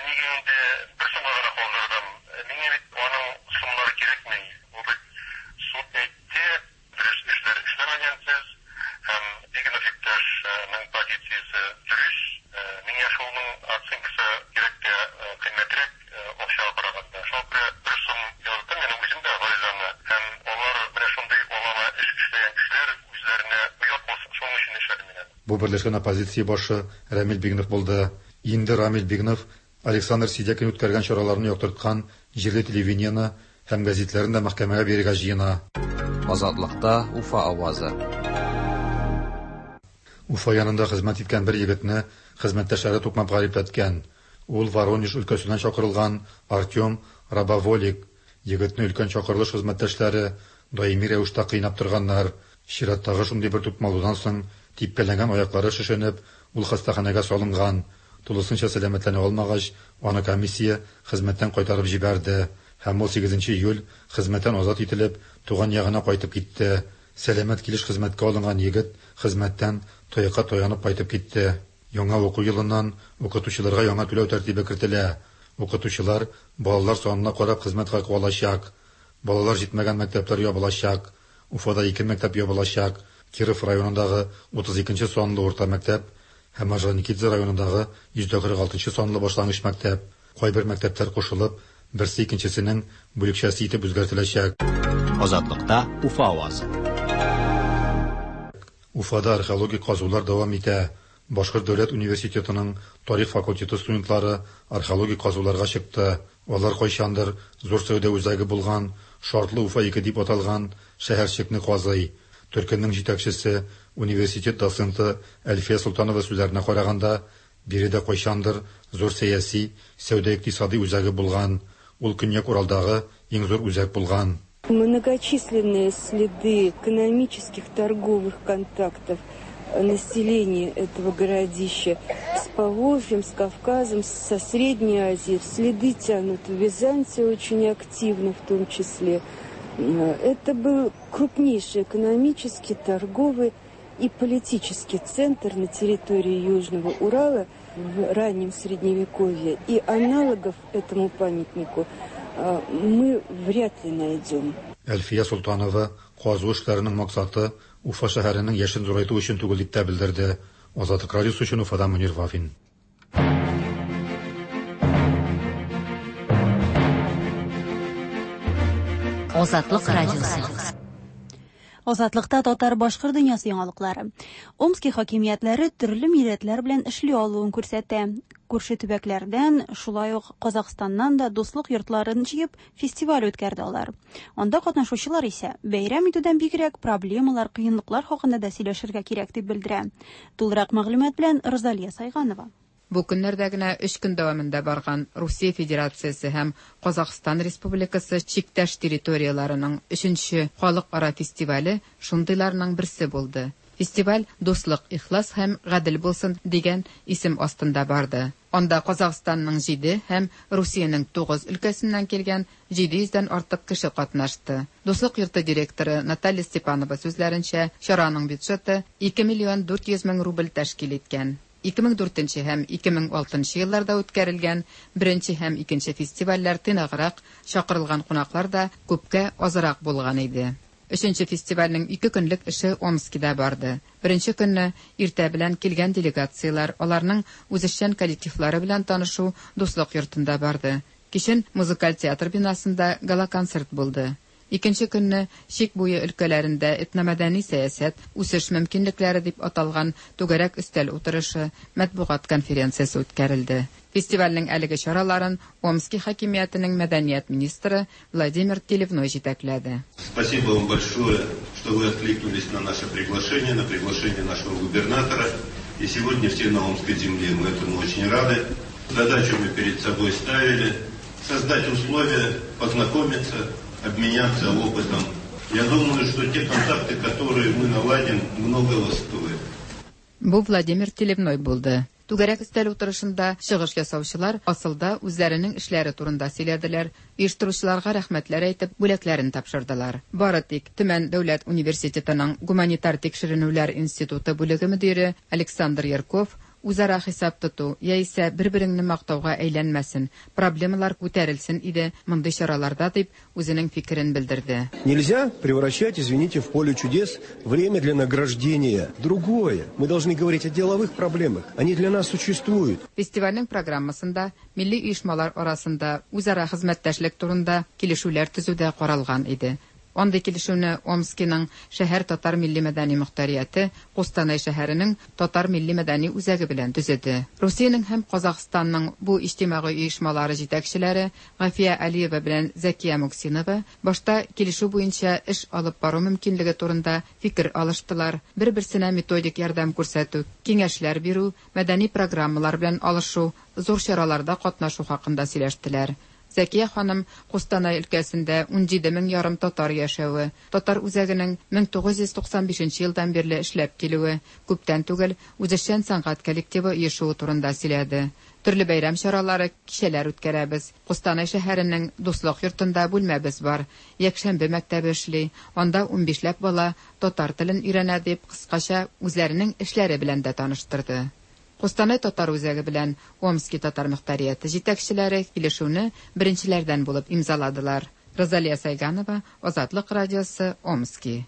Speaker 4: Бу берләшкән оппозиция башы Рамил Бигнов булды. Инде Рамил Бигнов Александр Сидякин үткәргән чараларны яктырткан җирле телевидениене һәм гәзитләрен дә мәхкәмәгә бирергә җыена.
Speaker 22: Азатлыкта Уфа авазы.
Speaker 4: Уфа янында хезмәт иткән бер егетне хезмәттәшләре тукмап гарипләткән. Ул Воронеж өлкәсеннән чакырылган Артем Рабоволик. Егетне өлкән чакырылыш хезмәттәшләре даими рәвештә кыйнап торганнар. Чираттагы шундый бер тукмалудан соң типкәләнгән аяклары шешенеп, ул хастаханәгә салынган. Тулысынча сәламәтләнә алмагач, аны комиссия хезмәттән кайтарып җибәрде. Һәм ул сигезенче июль хезмәттән азат ителеп, туган ягына кайтып китте. Сәламәт килеш хезмәткә алынган егет хезмәттән тоякка таянып кайтып китте. Яңа уку елыннан укытучыларга яңа түләү тәртибе кертелә. Укытучылар балалар санына карап хезмәт хакы алачак. Балалар җитмәгән мәктәпләр ябылачак. Уфада ике мәктәп ябылачак. Киров районындагы утыз икенче санлы орта мәктәп һәм Орджоникидзе районындагы йөз кырык алтынчы санлы башлангыч мәктәп. Кайбер мәктәпләр кушылып, берсе икенчесенең бүлекчәсе итеп үзгәртеләчәк.
Speaker 22: Азатлыкта Уфа авазы.
Speaker 4: Уфада археологик казулар дәвам итә. Башкорт дәүләт университетының тарих факультеты студентлары археологик казуларга чыкты. Алар кайчандыр зур сәүдә үзәге булган Шартлы Уфа ике дип аталган шәһәрчекне казый. Төркемнең җитәкчесе, университет доценты Әлфия Султанова сүзләренә караганда, биредә кайчандыр зур сәяси, сәүдә-икътисади үзәге булган. Ул Көньяк Уралдагы иң зур үзәк булган.
Speaker 6: Многочисленные следы экономических торговых контактов населения этого городища с Поволжьем, с Кавказом, со Средней Азией. Следы тянут в Византию очень активно в том числе. Это был крупнейший экономический, торговый и политический центр на территории Южного Урала в раннем Средневековье. И аналогов этому памятнику мы вряд ли найдем.
Speaker 4: Әлфия Султанова казу эшләренең максаты Уфа шәһәренең яшен зурайту өчен түгел дип белдерде. Азатлык радиосы өчен Уфадан Мөнир Вафин.
Speaker 18: Азатлык радиосы.
Speaker 1: Азатлыкта татар башкыр дөньясы яңалыклары. Омский хакимиятләре төрле милләтләр белән эшли алуын күрсәтә. Күрше төбәкләрдән, шулай ук Казакъстаннан да дуслык йортларын җыеп фестиваль үткәрде алар. Анда катнашучылар исә бәйрәм итүдән бигрәк проблемалар, кыенлыклар хакында да сөйләшергә кирәк дип белдерә. Тулырак мәгълүмат белән Розалия Сайганова.
Speaker 15: Бу көннәрдә генә өч көн дәвамында барган Русия Федерациясе һәм Казакъстан Республикасы чиктәш территорияларының өченче халыкара фестивале шундыйларның берсе булды. Фестиваль «Дуслык, ихлас һәм гадел булсын» дигән исем астында барды. Анда Казакъстанның җиде һәм Русиянең тугыз өлкәсеннән килгән җиде йөздән артык кеше катнашты. Дуслык йорты директоры Наталья Степанова сүзләренчә, чараның бюджеты ике миллион дүрт йөз мең рубль тәшкил иткән. ике мең дүртенче һәм ике мең алтынчы елларда үткәрелгән беренче һәм икенче фестивальләр тыйнаграк, чакырылган кунаклар да күпкә азрак булган иде. Өченче фестивальнең ике көнлек эше Омскида барды. Беренче көнне иртә белән килгән делегациялар, аларның үзешчән коллективлары белән танышу дуслык йортында барды. Кичен музыкаль театр бинасында гала-концерт булды. Икенче көнне Шик буе өлкәләрендә этномәдәни сәясәт, үсеш мөмкинлекләре дип аталган түгәрәк өстәл утырышы, матбугат конференциясе үткәрелде. Фестивальнең әлеге чараларын Омский хакимиятының мәдәният министры Владимир Телевной җитәкләде.
Speaker 7: Спасибо вам большое, что вы откликнулись на наше приглашение, на приглашение нашего губернатора. И сегодня все на Омской земле мы этому очень рады. Задачу мы перед собой ставили создать условия, познакомиться, обменяться опытом. Я думаю, что те контакты, которые мы наладим, многого стоят.
Speaker 15: Бу Владимир Телевной булды. Түгәрәк өстәл утырышында чыгыш ясаучылар асылда үзләренең эшләре турында сөйләделәр, оештыручыларга рәхмәтләр әйтеп, бүләкләрен тапшырдылар. Бары тик Төмән дәүләт университетының гуманитар тикшеренүләр институты бүлеге мөдире Александр Ярков үзара хисап тоту, яисә бер-береңне мактауга әйләнмәсен, проблемалар күтәрелсен иде мондый чараларда дип үзенең фикерен белдерде.
Speaker 10: Нельзя превращать, извините, в поле чудес время для награждения. Другое. Мы должны говорить о деловых проблемах. Они для нас существуют.
Speaker 15: Фестивальнең программасында милли оешмалар арасында үзара хезмәттәшлек турында килешүләр төзүдә каралган иде. Андый килешүне Омскиның шәһәр татар милли мәдәни мөхтәрияте Кустанай шәһәренең татар милли мәдәни үзәге белән төзеде. Русиянең һәм Казакъстанның бу иҗтимагый оешмалары җитәкчеләре Гафия Алиева белән Зәкия Муксинова башта килешү буенча эш алып бару мөмкинлеге турында фикер алыштылар. Бер-берсенә методик ярдәм күрсәтү, киңәшләр бирү, мәдәни программалар белән алышу, зур чараларда катнашу хакында сөйләштеләр. Зәкия ханым Кустанай өлкәсендә унҗиде мең ярым татар яшәве, татар үзәгенең мең тугыз йөз туксан бишенче елдан бирле эшләп килүе, күптән түгел үзешчән сәнгать коллективы оешуы турында сөйләде. Төрле бәйрәм чаралары, кичәләр үткәрәбез. Кустанай шәһәренең дуслык йортында бүлмәбез бар. Якшәмбе мәктәбе эшли. Анда унбишләп бала татар телен өйрәнә дип кыскача үзләренең эшләре белән дә таныштырды. Кустанай татар үзәге белән Омский татар мөхтәрияте җитәкчеләре килешүне беренчеләрдән булып имзаладылар. Розалия Сайганова, Азатлык радиосы, Омский.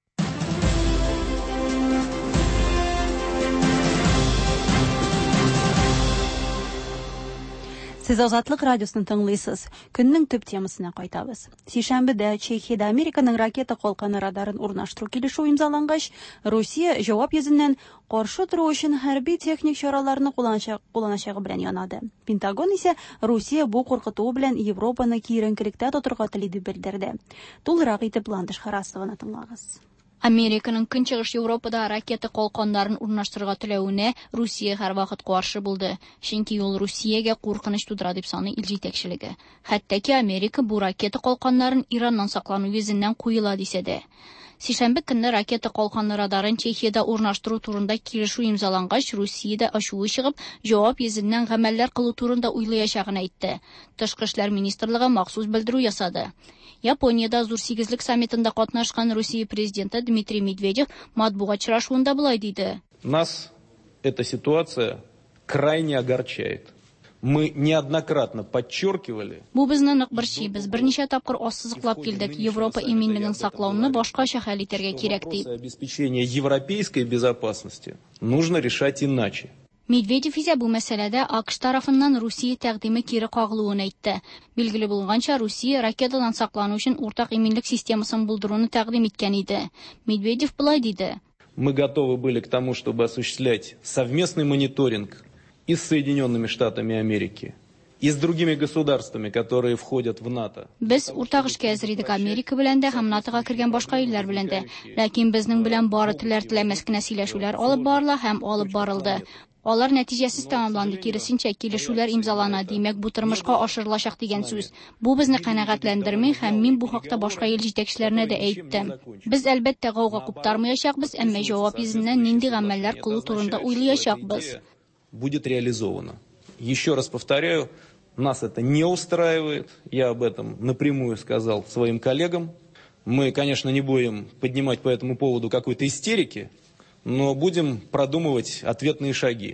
Speaker 1: Сез Азатлык радиосын тыңлыйсыз. Көннең төп темасына кайтабыз. Сишәмбедә Чехиядә Американың ракета калканы радарын урнаштыру килешү имзалангач, Русия җавап йөзеннән каршы тору өчен хәрби техник чараларны кулланачагы белән янады. Пентагон исә Русия бу куркытуы белән Европаны киеренкелектә тотырга тели дип белдерде. Тулырак итеп Ландыш Харасованы тыңлагыз.
Speaker 8: Американың Көнчыгыш Европада ракета калканнарын урнаштырырга теләвенә Русия һәрвакыт каршы булды. Чөнки ул Русиягә куркыныч тудыра дип саный ил җитәкчелеге. Хәтта ки Америка бу ракета калканнарын Ираннан саклану йөзеннән куела дисә дә. Сишәмбе көнне ракета калканы радарын Чехиядә урнаштыру турында килешү имзалангач, Русиядә ачуы чыгып, җавап йөзеннән гамәлләр кылу турында уйлаячагын әйтте. Тышкы эшләр министрлыгы махсус белдерү ясады. Япониядә зур сигезлек саммитында катнашкан Русия президенты Дмитрий Медведев матбугат очрашуында булай диде.
Speaker 5: Нас эта ситуация крайне огорчает. Мы неоднократно подчеркивали.
Speaker 8: Бу безне нык борчый. Без берничә тапкыр ассызыклап килдек. Европа иминлеген саклауны башкача хәл итәргә кирәк дип.
Speaker 5: Вопросы обеспечения европейской безопасности нужно решать иначе.
Speaker 8: Медведев исә бу мәсьәләдә АКШ тарафыннан Русия тәкъдиме кире кагылуын әйтте. Билгеле булганча, Русия ракетадан саклану өчен уртак иминлек системасын булдыруны тәкъдим иткән иде. Медведев булай диде.
Speaker 5: Мы готовы были к тому, чтобы осуществлять совместный мониторинг и с Соединенными Штатами Америки, и с другими государствами, которые входят в НАТО.
Speaker 8: Без уртак эшкә әзер идек Америка белән дә һәм НАТОга кергән башка илләр белән дә. Ләкин безнең белән бары теләр теләмәс кенә сөйләшүләр алып барыла һәм алып барылды. Алар нәтиҗәсез тәмамланды, киресенчә килешүләр имзалана, димәк бу тормышка ашырылачак дигән сүз. Бу безне канәгатьләндерми һәм мин бу хакта башка ил җитәкчеләренә дә әйттем. Без әлбәттә гауга куптармаячакбыз, әмма җавап йөзеннән нинди гамәлләр кылу турында уйлаячакбыз.
Speaker 5: Будет реализовано. Еще раз повторяю, нас это не устраивает. Я об этом напрямую сказал своим коллегам. Мы, конечно, не будем поднимать по этому поводу какой-то истерики, но будем продумывать ответные шаги.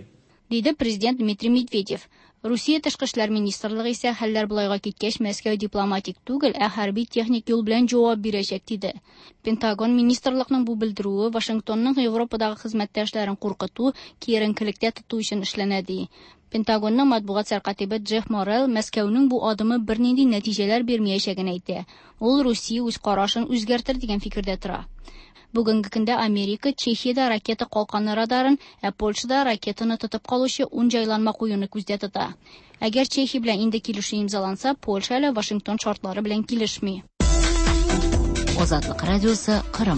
Speaker 8: Диде президент Дмитрий Медведев. Русия тышкы эшләр министрлыгы исә хәлләр булайга киткәч Мәскәү дипломатик түгел, ә хәрби техник юл белән җавап бирәчәк диде. Пентагон министрлыкның бу белдерүе Вашингтонның Европадагы хезмәттәшләрен куркыту, киеренкелектә тоту өчен эшләнә ди. Пентагонның матбугат сәркатибы Джефф Моррелл Мәскәүнең бу адымы бернинди нәтиҗәләр бирмәячәген әйтә. Ул Русия үз карашын үзгәртер дигән фикердә тора. Бүгенге көндә Америка Чехиядә ракета калканы радарын, ә Польшада ракетаны тотып калучы ун җайланма куюны күздә тота. Әгәр Чехия белән инде килешү имзаланса, Польша әле Вашингтон шартлары белән килешми.
Speaker 22: Азатлык радиосы Кырым.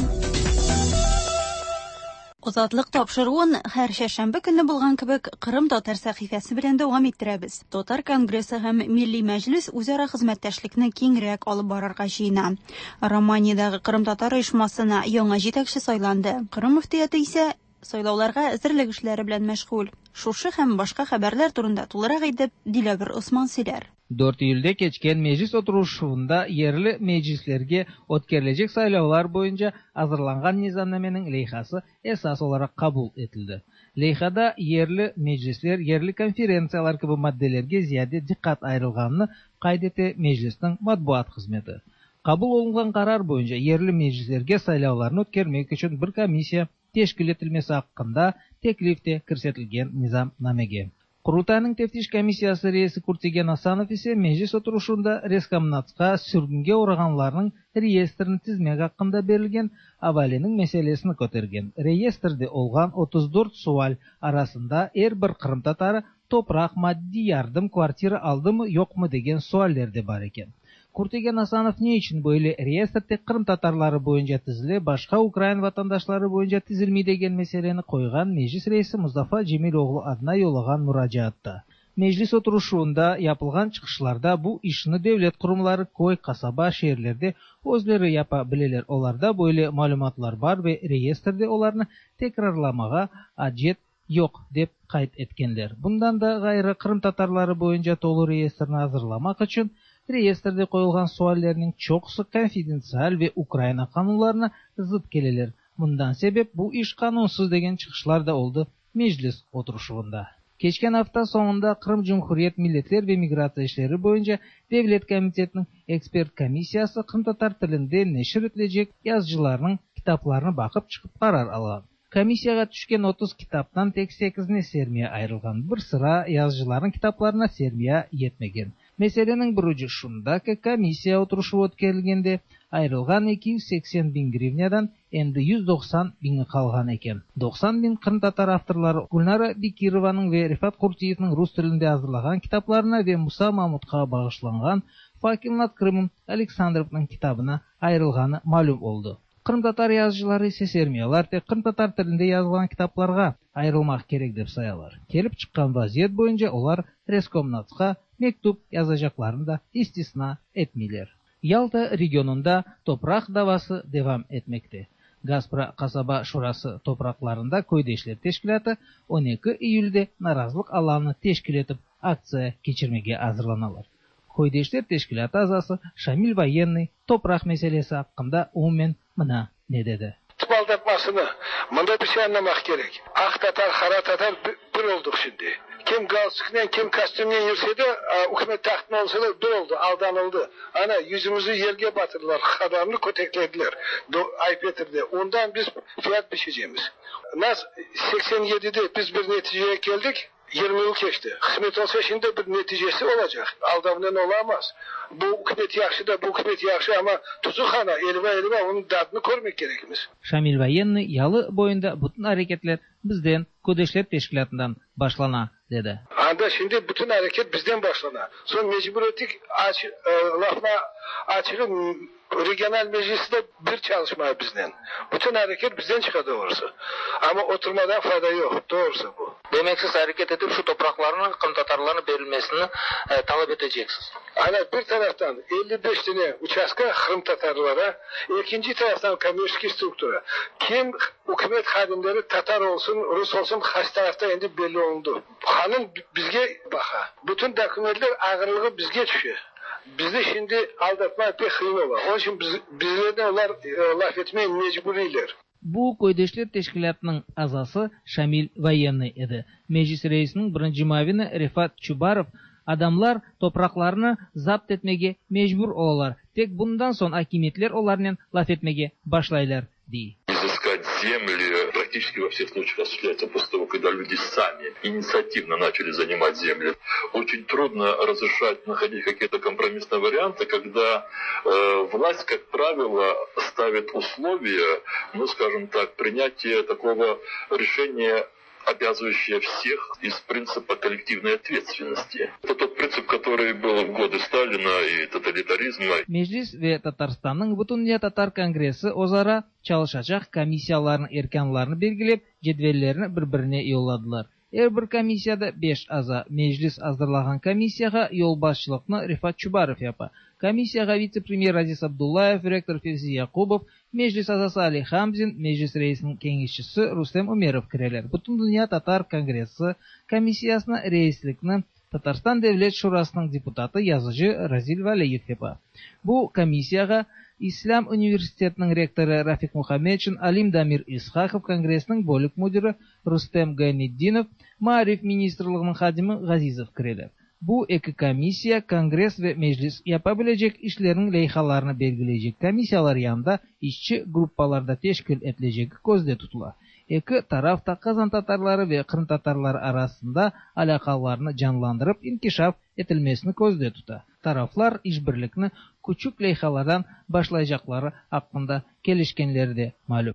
Speaker 1: Азатлык тапшыруын һәр шәмбе көнне булган кебек Кырым татар сәхифәсе белән дәвам иттерәбез. Татар конгрессы һәм Милли мәҗлес үзара хезмәттәшлекне киңрәк алып барырга җыена. Романиядәге Кырым татар оешмасына яңа җитәкче сайланды. Кырым мөфтияте исә сайлауларга әзерлек эшләре белән мәшгуль. Шушы һәм башка хәбәрләр турында тулырак әйтеп Диләгер Усман сөйләр.
Speaker 13: dört июльдә кечкән мәҗлес отырышында ерле мәҗлесләргә үткәреләчәк сайлаулар буенча азырланган низамнаменең ләйхасы әсас olarak кабул ителде. Ләйхада ерле мәҗлесләр, ерле конференциялар кебек матдәләргә зиядә диккать аерылганны кайд итә мәҗлеснең матбугат хезмәте. Кабул алынган карар буенча ерле мәҗлесләргә сайлауларны үткәрмәк өчен бер комиссия тәшкил ителмәсе хакында тәклифтә күрсәтелгән низамнамәгә. Құрылтайның тәфтиш комиссиясы рейсы Куртиген Асанов ise мәҗлес отырышында Рескомнатска сүргенгә ураган реестрын тизмәк хакында берилгән авалиның мәсьәлесен күтәргән. Реестрда олган отуз дүрт суаль арасында эр бер Кырым татары топрак, матди ярдәм, квартира алдымы, юкмы дигән суальләр дә бар икән. Куртиген Асанов ни өчен böyle реестр тек Кырым татарлары буенча тизеле, башка Украин ватандашлары буенча тизелми дигән мәсьәләне куйган мәҗлес рәисе Мустафа Җемил оглы адына юллаган мөрәҗәгатта. Мәҗлес отырышында япылган чыгышларда бу ишне дәүләт курумлары кой, касаба, шәһәрләрдә үзләре япа беләләр. Аларда böyle мәгълүматлар бар ва реестрда аларны текрарламага аҗет юк дип кайт эткәннәр. Bundan да гайры Кырым татарлары буенча толы реестрны хәзерламак өчен реестрда коелган суальләрнең чокысы конфиденциаль ва Украина канунларына зыт келеләр. Bundan сәбәп бу иш канунсыз дигән чыгышлар да oldu мәҗлес отырышында. Кечкән hafta соңында Кырым Җумһурият милләтләр ва миграция эшләре буенча Дәүләт комитетының эксперт комиссиясы Кырым татар телендә нәшр ителәчәк язучыларның китапларны бакып чыгып карар алган. Комиссияга төшкән отуз китаптан тек сигезне Сербия аерылган. Бер sıra язучыларның китапларына Сербия yetмәгән. Мәсьәләнең бер уҗы шунда ки комиссия утырышы үткәрелгәндә аерылган ике йөз сиксән мең гривнядан инде йөз туксан мең калган икән. туксан мең Кырым татар авторлары Гульнара Бикированың ва Рифат Куртиевның рус телендә язылган китапларына ва Муса Мамутка багышланган Факел над Крымом Александровның китабына аерылганы мәгълүм булды. Кырым татар язучылары исә Сербиялар тек Кырым татар телендә язылган китапларга аерылмак керек дип саялар. Келип чыккан вазият буенча алар Рескомнатска мектуб язачакларын да истисна этмиләр. Ялта регионында топрак давасы дәвам этмәктә. Газпро касаба шурасы топракларында көйдәшләр тәшкилаты он ике июльдә наразылык аланы тәшкил итеп акция кичермәгә әзерләнәләр. Көйдәшләр тәшкилаты азасы Шамил Военный топрак мәсьәлесе хакында umumen мына не dedi.
Speaker 14: Aldatmasını, bunda bir şey anlamak gerek. Ak Tatar, Kara Tatar bir olduk şimdi. Kim galstıkla, kim kostümle yürse de hükümet tahtına olsa da bir oldu, aldanıldı. Ana yüzümüzü yerge batırdılar, adamını köteklediler. Ayıp etirdi. Ondan biz fiyat biçeceğimiz. Nasıl seksen yedide biz bir neticeye geldik. yirmi yıl geçti. Kısmet olsa şimdi bir neticesi olacak. Aldamdan olamaz. Bu hükümet yaxşı da bu hükümet yaxşı ama tuzukana elva elva onun dadını görmek gerekimiz.
Speaker 13: Şamil Военный yalı boyunda bütün hareketler bizden Ködeşler Teşkilatı'ndan başlana dedi.
Speaker 14: Anda şimdi bütün hareket bizden başlana. Son mecbur ettik aç, e, lafına açılıp regional mecliste bir çalışma bizden. Bütün hareket bizden çıkar doğrusu. Ama oturmadan fayda yok. Doğrusu bu.
Speaker 9: Demek siz hareket edip şu topraklarının Kırım Tatarlarına verilmesini e, talep edeceksiniz.
Speaker 14: Aynen bir taraftan elli beş tane uçaska Kırım Tatarlara, ikinci taraftan komünist struktura. Kim hükümet hadimleri Tatar olsun, Rus olsun kaç tarafta indi belli oldu. Hanım bizge baka. Bütün dokümentler ağırlığı bizge düşüyor. Bizi şimdi aldatmak pek kıyım var. Onun için biz, bizlerden onlar e, laf etmeye mecburiler.
Speaker 13: Bu Көйдөшлер тешкилатының азасы Шамил Военный еді. Meclis reisinin birinci mavini Rifat Чубаров adamlar topraklarini zapt etmege mecbur olurlar. Tek bundan son hakimiyetler onlarla laf etmege başlaylar, diye.
Speaker 11: Изыскать земли практически во всех случаях осуществляется после того, когда люди сами инициативно начали занимать земли. Очень трудно разрешать, находить какие-то компромиссные варианты, когда э, власть, как правило, ставит условия, ну, скажем так, принятия такого решения, обязывающее всех из принципа коллективной ответственности. Это тот принцип, который был в годы Сталина и тоталитаризма.
Speaker 13: Meclis ve Tatarstan'ın Bütün Dünya Tatar Kongresi ozara çalışacak komissiyaların erkanlarını belgilep, cedvellerini birbirine yolladılar. Her bir komissiyada beş aza meclis hazırlagan komissiyaga yol başçılıkını Rifat Çubarov yapı. Komissiyaga vice-premier Aziz Abdullayev, rektor Fevzi Yakubov, meclis azası Ali Hamzin, meclis reisinin kengişçisi Rustem Umerov kireler. Bütün Dünya Tatar Kongresi komissiyasına reislikini Tatarstan Devlet Şurasının deputatı yazıcı Razil Valiyev yapı. Bu komissiyaga İslam Üniversiteti'nin rektoru Rafik Muhammedçin, Alim Damir İshakov, Kongresinin bölük müdürü Rustem Gayniddinov, Marif Ministrliğinin hadimi Gazizov kireler. Bu iki komissiya Kongres ve meclis yapabilecek işlerin leyhalarını belgileyecek komissiyalar yanında işçi gruppalarda teşkil edilecek gözde tutula. İki taraf da Kazan Tatarları ve Kırım Tatarları arasında alakalarını canlandırıp inkişaf etilmesini gözde tuta. Taraflar işbirlikini küçük leyhalardan başlayacakları hakkında kelişkenleri de malum.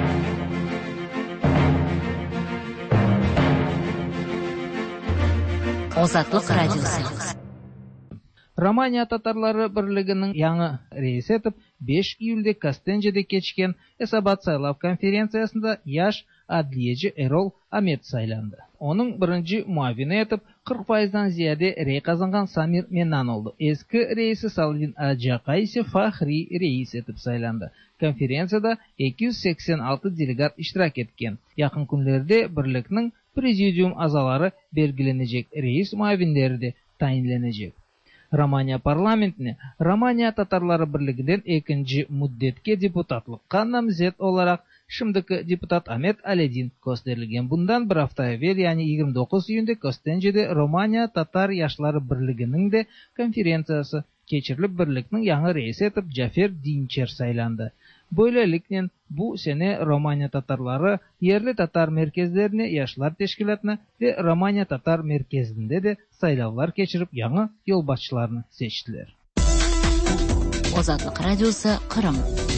Speaker 22: Ozatlık Radyosu.
Speaker 13: Romanya Tatarları Birliği'nin yanı reis etip beş iyulde Kostence'de geçken Esabat Saylav konferensiyasında yaş adliyeci Erol Ahmet saylandı. Onun birinci muavini etip kırk faizden ziyade rey kazangan Samir Menan oldu. Eski reisi Salvin Acakay ise Fahri reis etip saylandı. Konferensiyada iki yüz seksen altı delegat iştirak etken. Yakın günlerde birlikning prezidium azaları belgilenecek, reis muavinleri de tayinlenecek. Romanya parlamentine Romanya Tatarları Birliği'nden ikinci müddetke deputatlıkka namzet olarak şimdiki deputat Ahmet Aledin gösterilgen. Bundan bir hafta evvel, yani yigirma dokuz iyunda Kostence'de Romanya Tatar Yaşları Birliği'nin de konferensiyası geçirilip birlikning yanı reisi etip Cafer Dinçer saylandı. Böylelikle bu sene Romanya Tatarları yerli Tatar merkezlerine, Yaşlar Teşkilatına ve Romanya Tatar merkezinde de saylavlar geçirip yanı yol başçılarını seçtiler.
Speaker 22: Ozatlık Radyosu Kırım.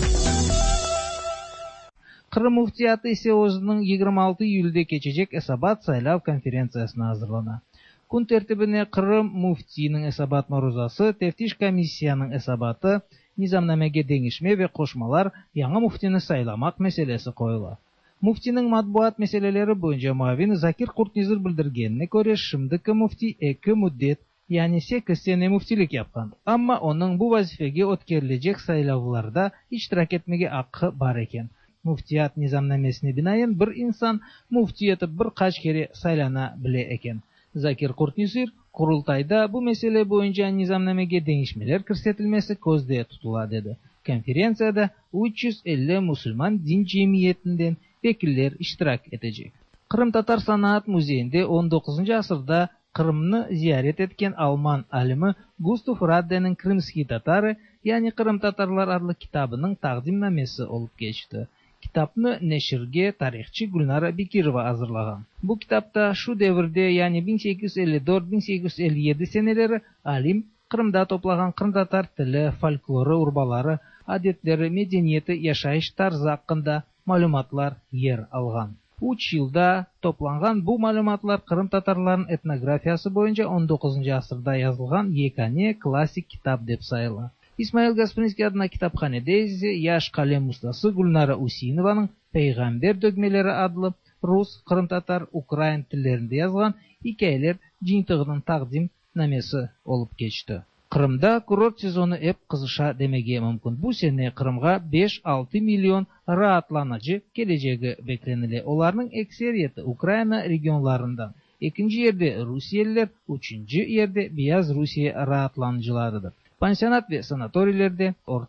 Speaker 13: Kırım Muftiyatı ise o'zining yigirma olti iyulda geçecek Esabat saylav konferensiyasına hazırlana. Kun tertibine Kırım Muftining Esabat maruzası, teftiş komissiyanın esabatı, nizamnamege dengişme ve koşmalar yanı muftini saylamak meselesi koyula. Muftinin matbuat meseleleri boyunca muavin Zakir Kurtnizir bildirgenine göre şimdiki mufti iki müddet, yani sekiz sene muftilik yapkan. Ama onun bu vazifege ötkerilecek saylavlarda iştirak etmege hakkı bar eken. Muftiyat nizamnamesine binaen bir insan mufti etip bir kaç kere saylana bile eken. Zakir Kurtnizir kurultayda bu mesele boyunca nizamnamege değişmeler kirsetilmesi gözde tutula dedi. Konferensiyada üç yüz elli Müslüman din cemiyetinden vekiller iştirak edecek. Kırım Tatar Sanat Müzeyinde on dokuzuncu asırda Kırım'ını ziyaret etken Alman alimi Gustav Radde'nin Krimski Tatarı, yani Kırım Tatarlar adlı kitabının taqdimnamesi olup geçti. Kitapni neşirge tarixchi Gulnara Bekirova hazırlagan. Bu kitapta şu devirde, yani bin sekiz yüz elli dört bin sekiz yüz elli yedi seneleri alim Kırımda toplagan Kırım Tatar tili, folkloru, urbaları, adetleri, medeniyeti, yaşayış tarzı hakkında malumatlar yer algan. üç yılda toplangan bu malumatlar Kırım Tatarlarının etnografiyası boyunca on dokuzuncu asırda yazılgan yegane klassik kitap dep sayıla. İsmail Gasprinski adına kitaphanede ise yaş kalem ustası Gulnara Usinovanың Peygamber Dögmeleri adlı Rus, Kırım Tatar, Ukrayn tillerinde yazılan hikayeler jintığının taqdim namesi olup geçti. Kırımda kurort sezonu hep kızışa demege mümkün. Bu sene Kırımga beş altı milyon rahatlanıcı geleceği beklenili. Onların ekseriyeti Ukrayna regionlarından. İkinci yerde Rusiyeliler, üçüncü yerde Beyaz Rusiya rahatlanıcılarıdır. Pansionat ve sanatoriylerde orta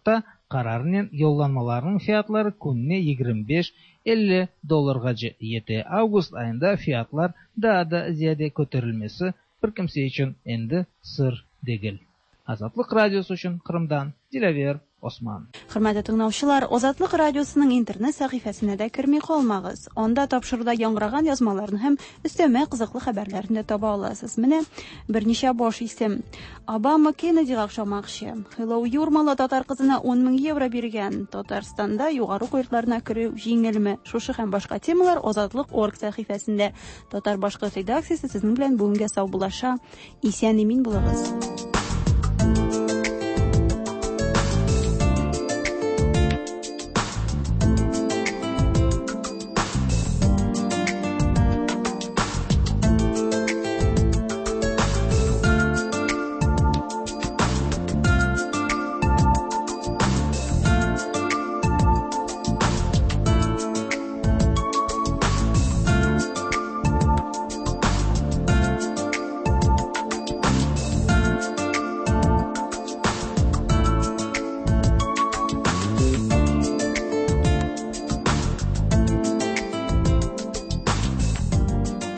Speaker 13: Карарнен yollanmalarının fiyatları күніне yigirma besh elli dollarga yeti. Avgust ayında fiyatlar daha da ziyade көтерілмесі bir kimse için endi sır değil. Азатлык радиосы үшін Кырымдан Диләвер Осман.
Speaker 1: Хөрмәтле тыңлаучылар, Азатлык радиосының интернет сәхифәсенә дә керми калмагыз. Анда тапшыруда яңгыраган язмаларны һәм өстәмә кызыклы хәбәрләрне таба аласыз. Менә берничә баш исем. Обама Кеннедига охшамакчы. Хеллоу юрмалы татар кызына он мең евро биргән. Татарстанда югары куертларына керү җиңелме? Шушы һәм башка темалар Азатлык орг сәхифәсендә. Татар башкорт редакциясе сезнең белән бүгенгә сау булаша. Исән-имин булыгыз.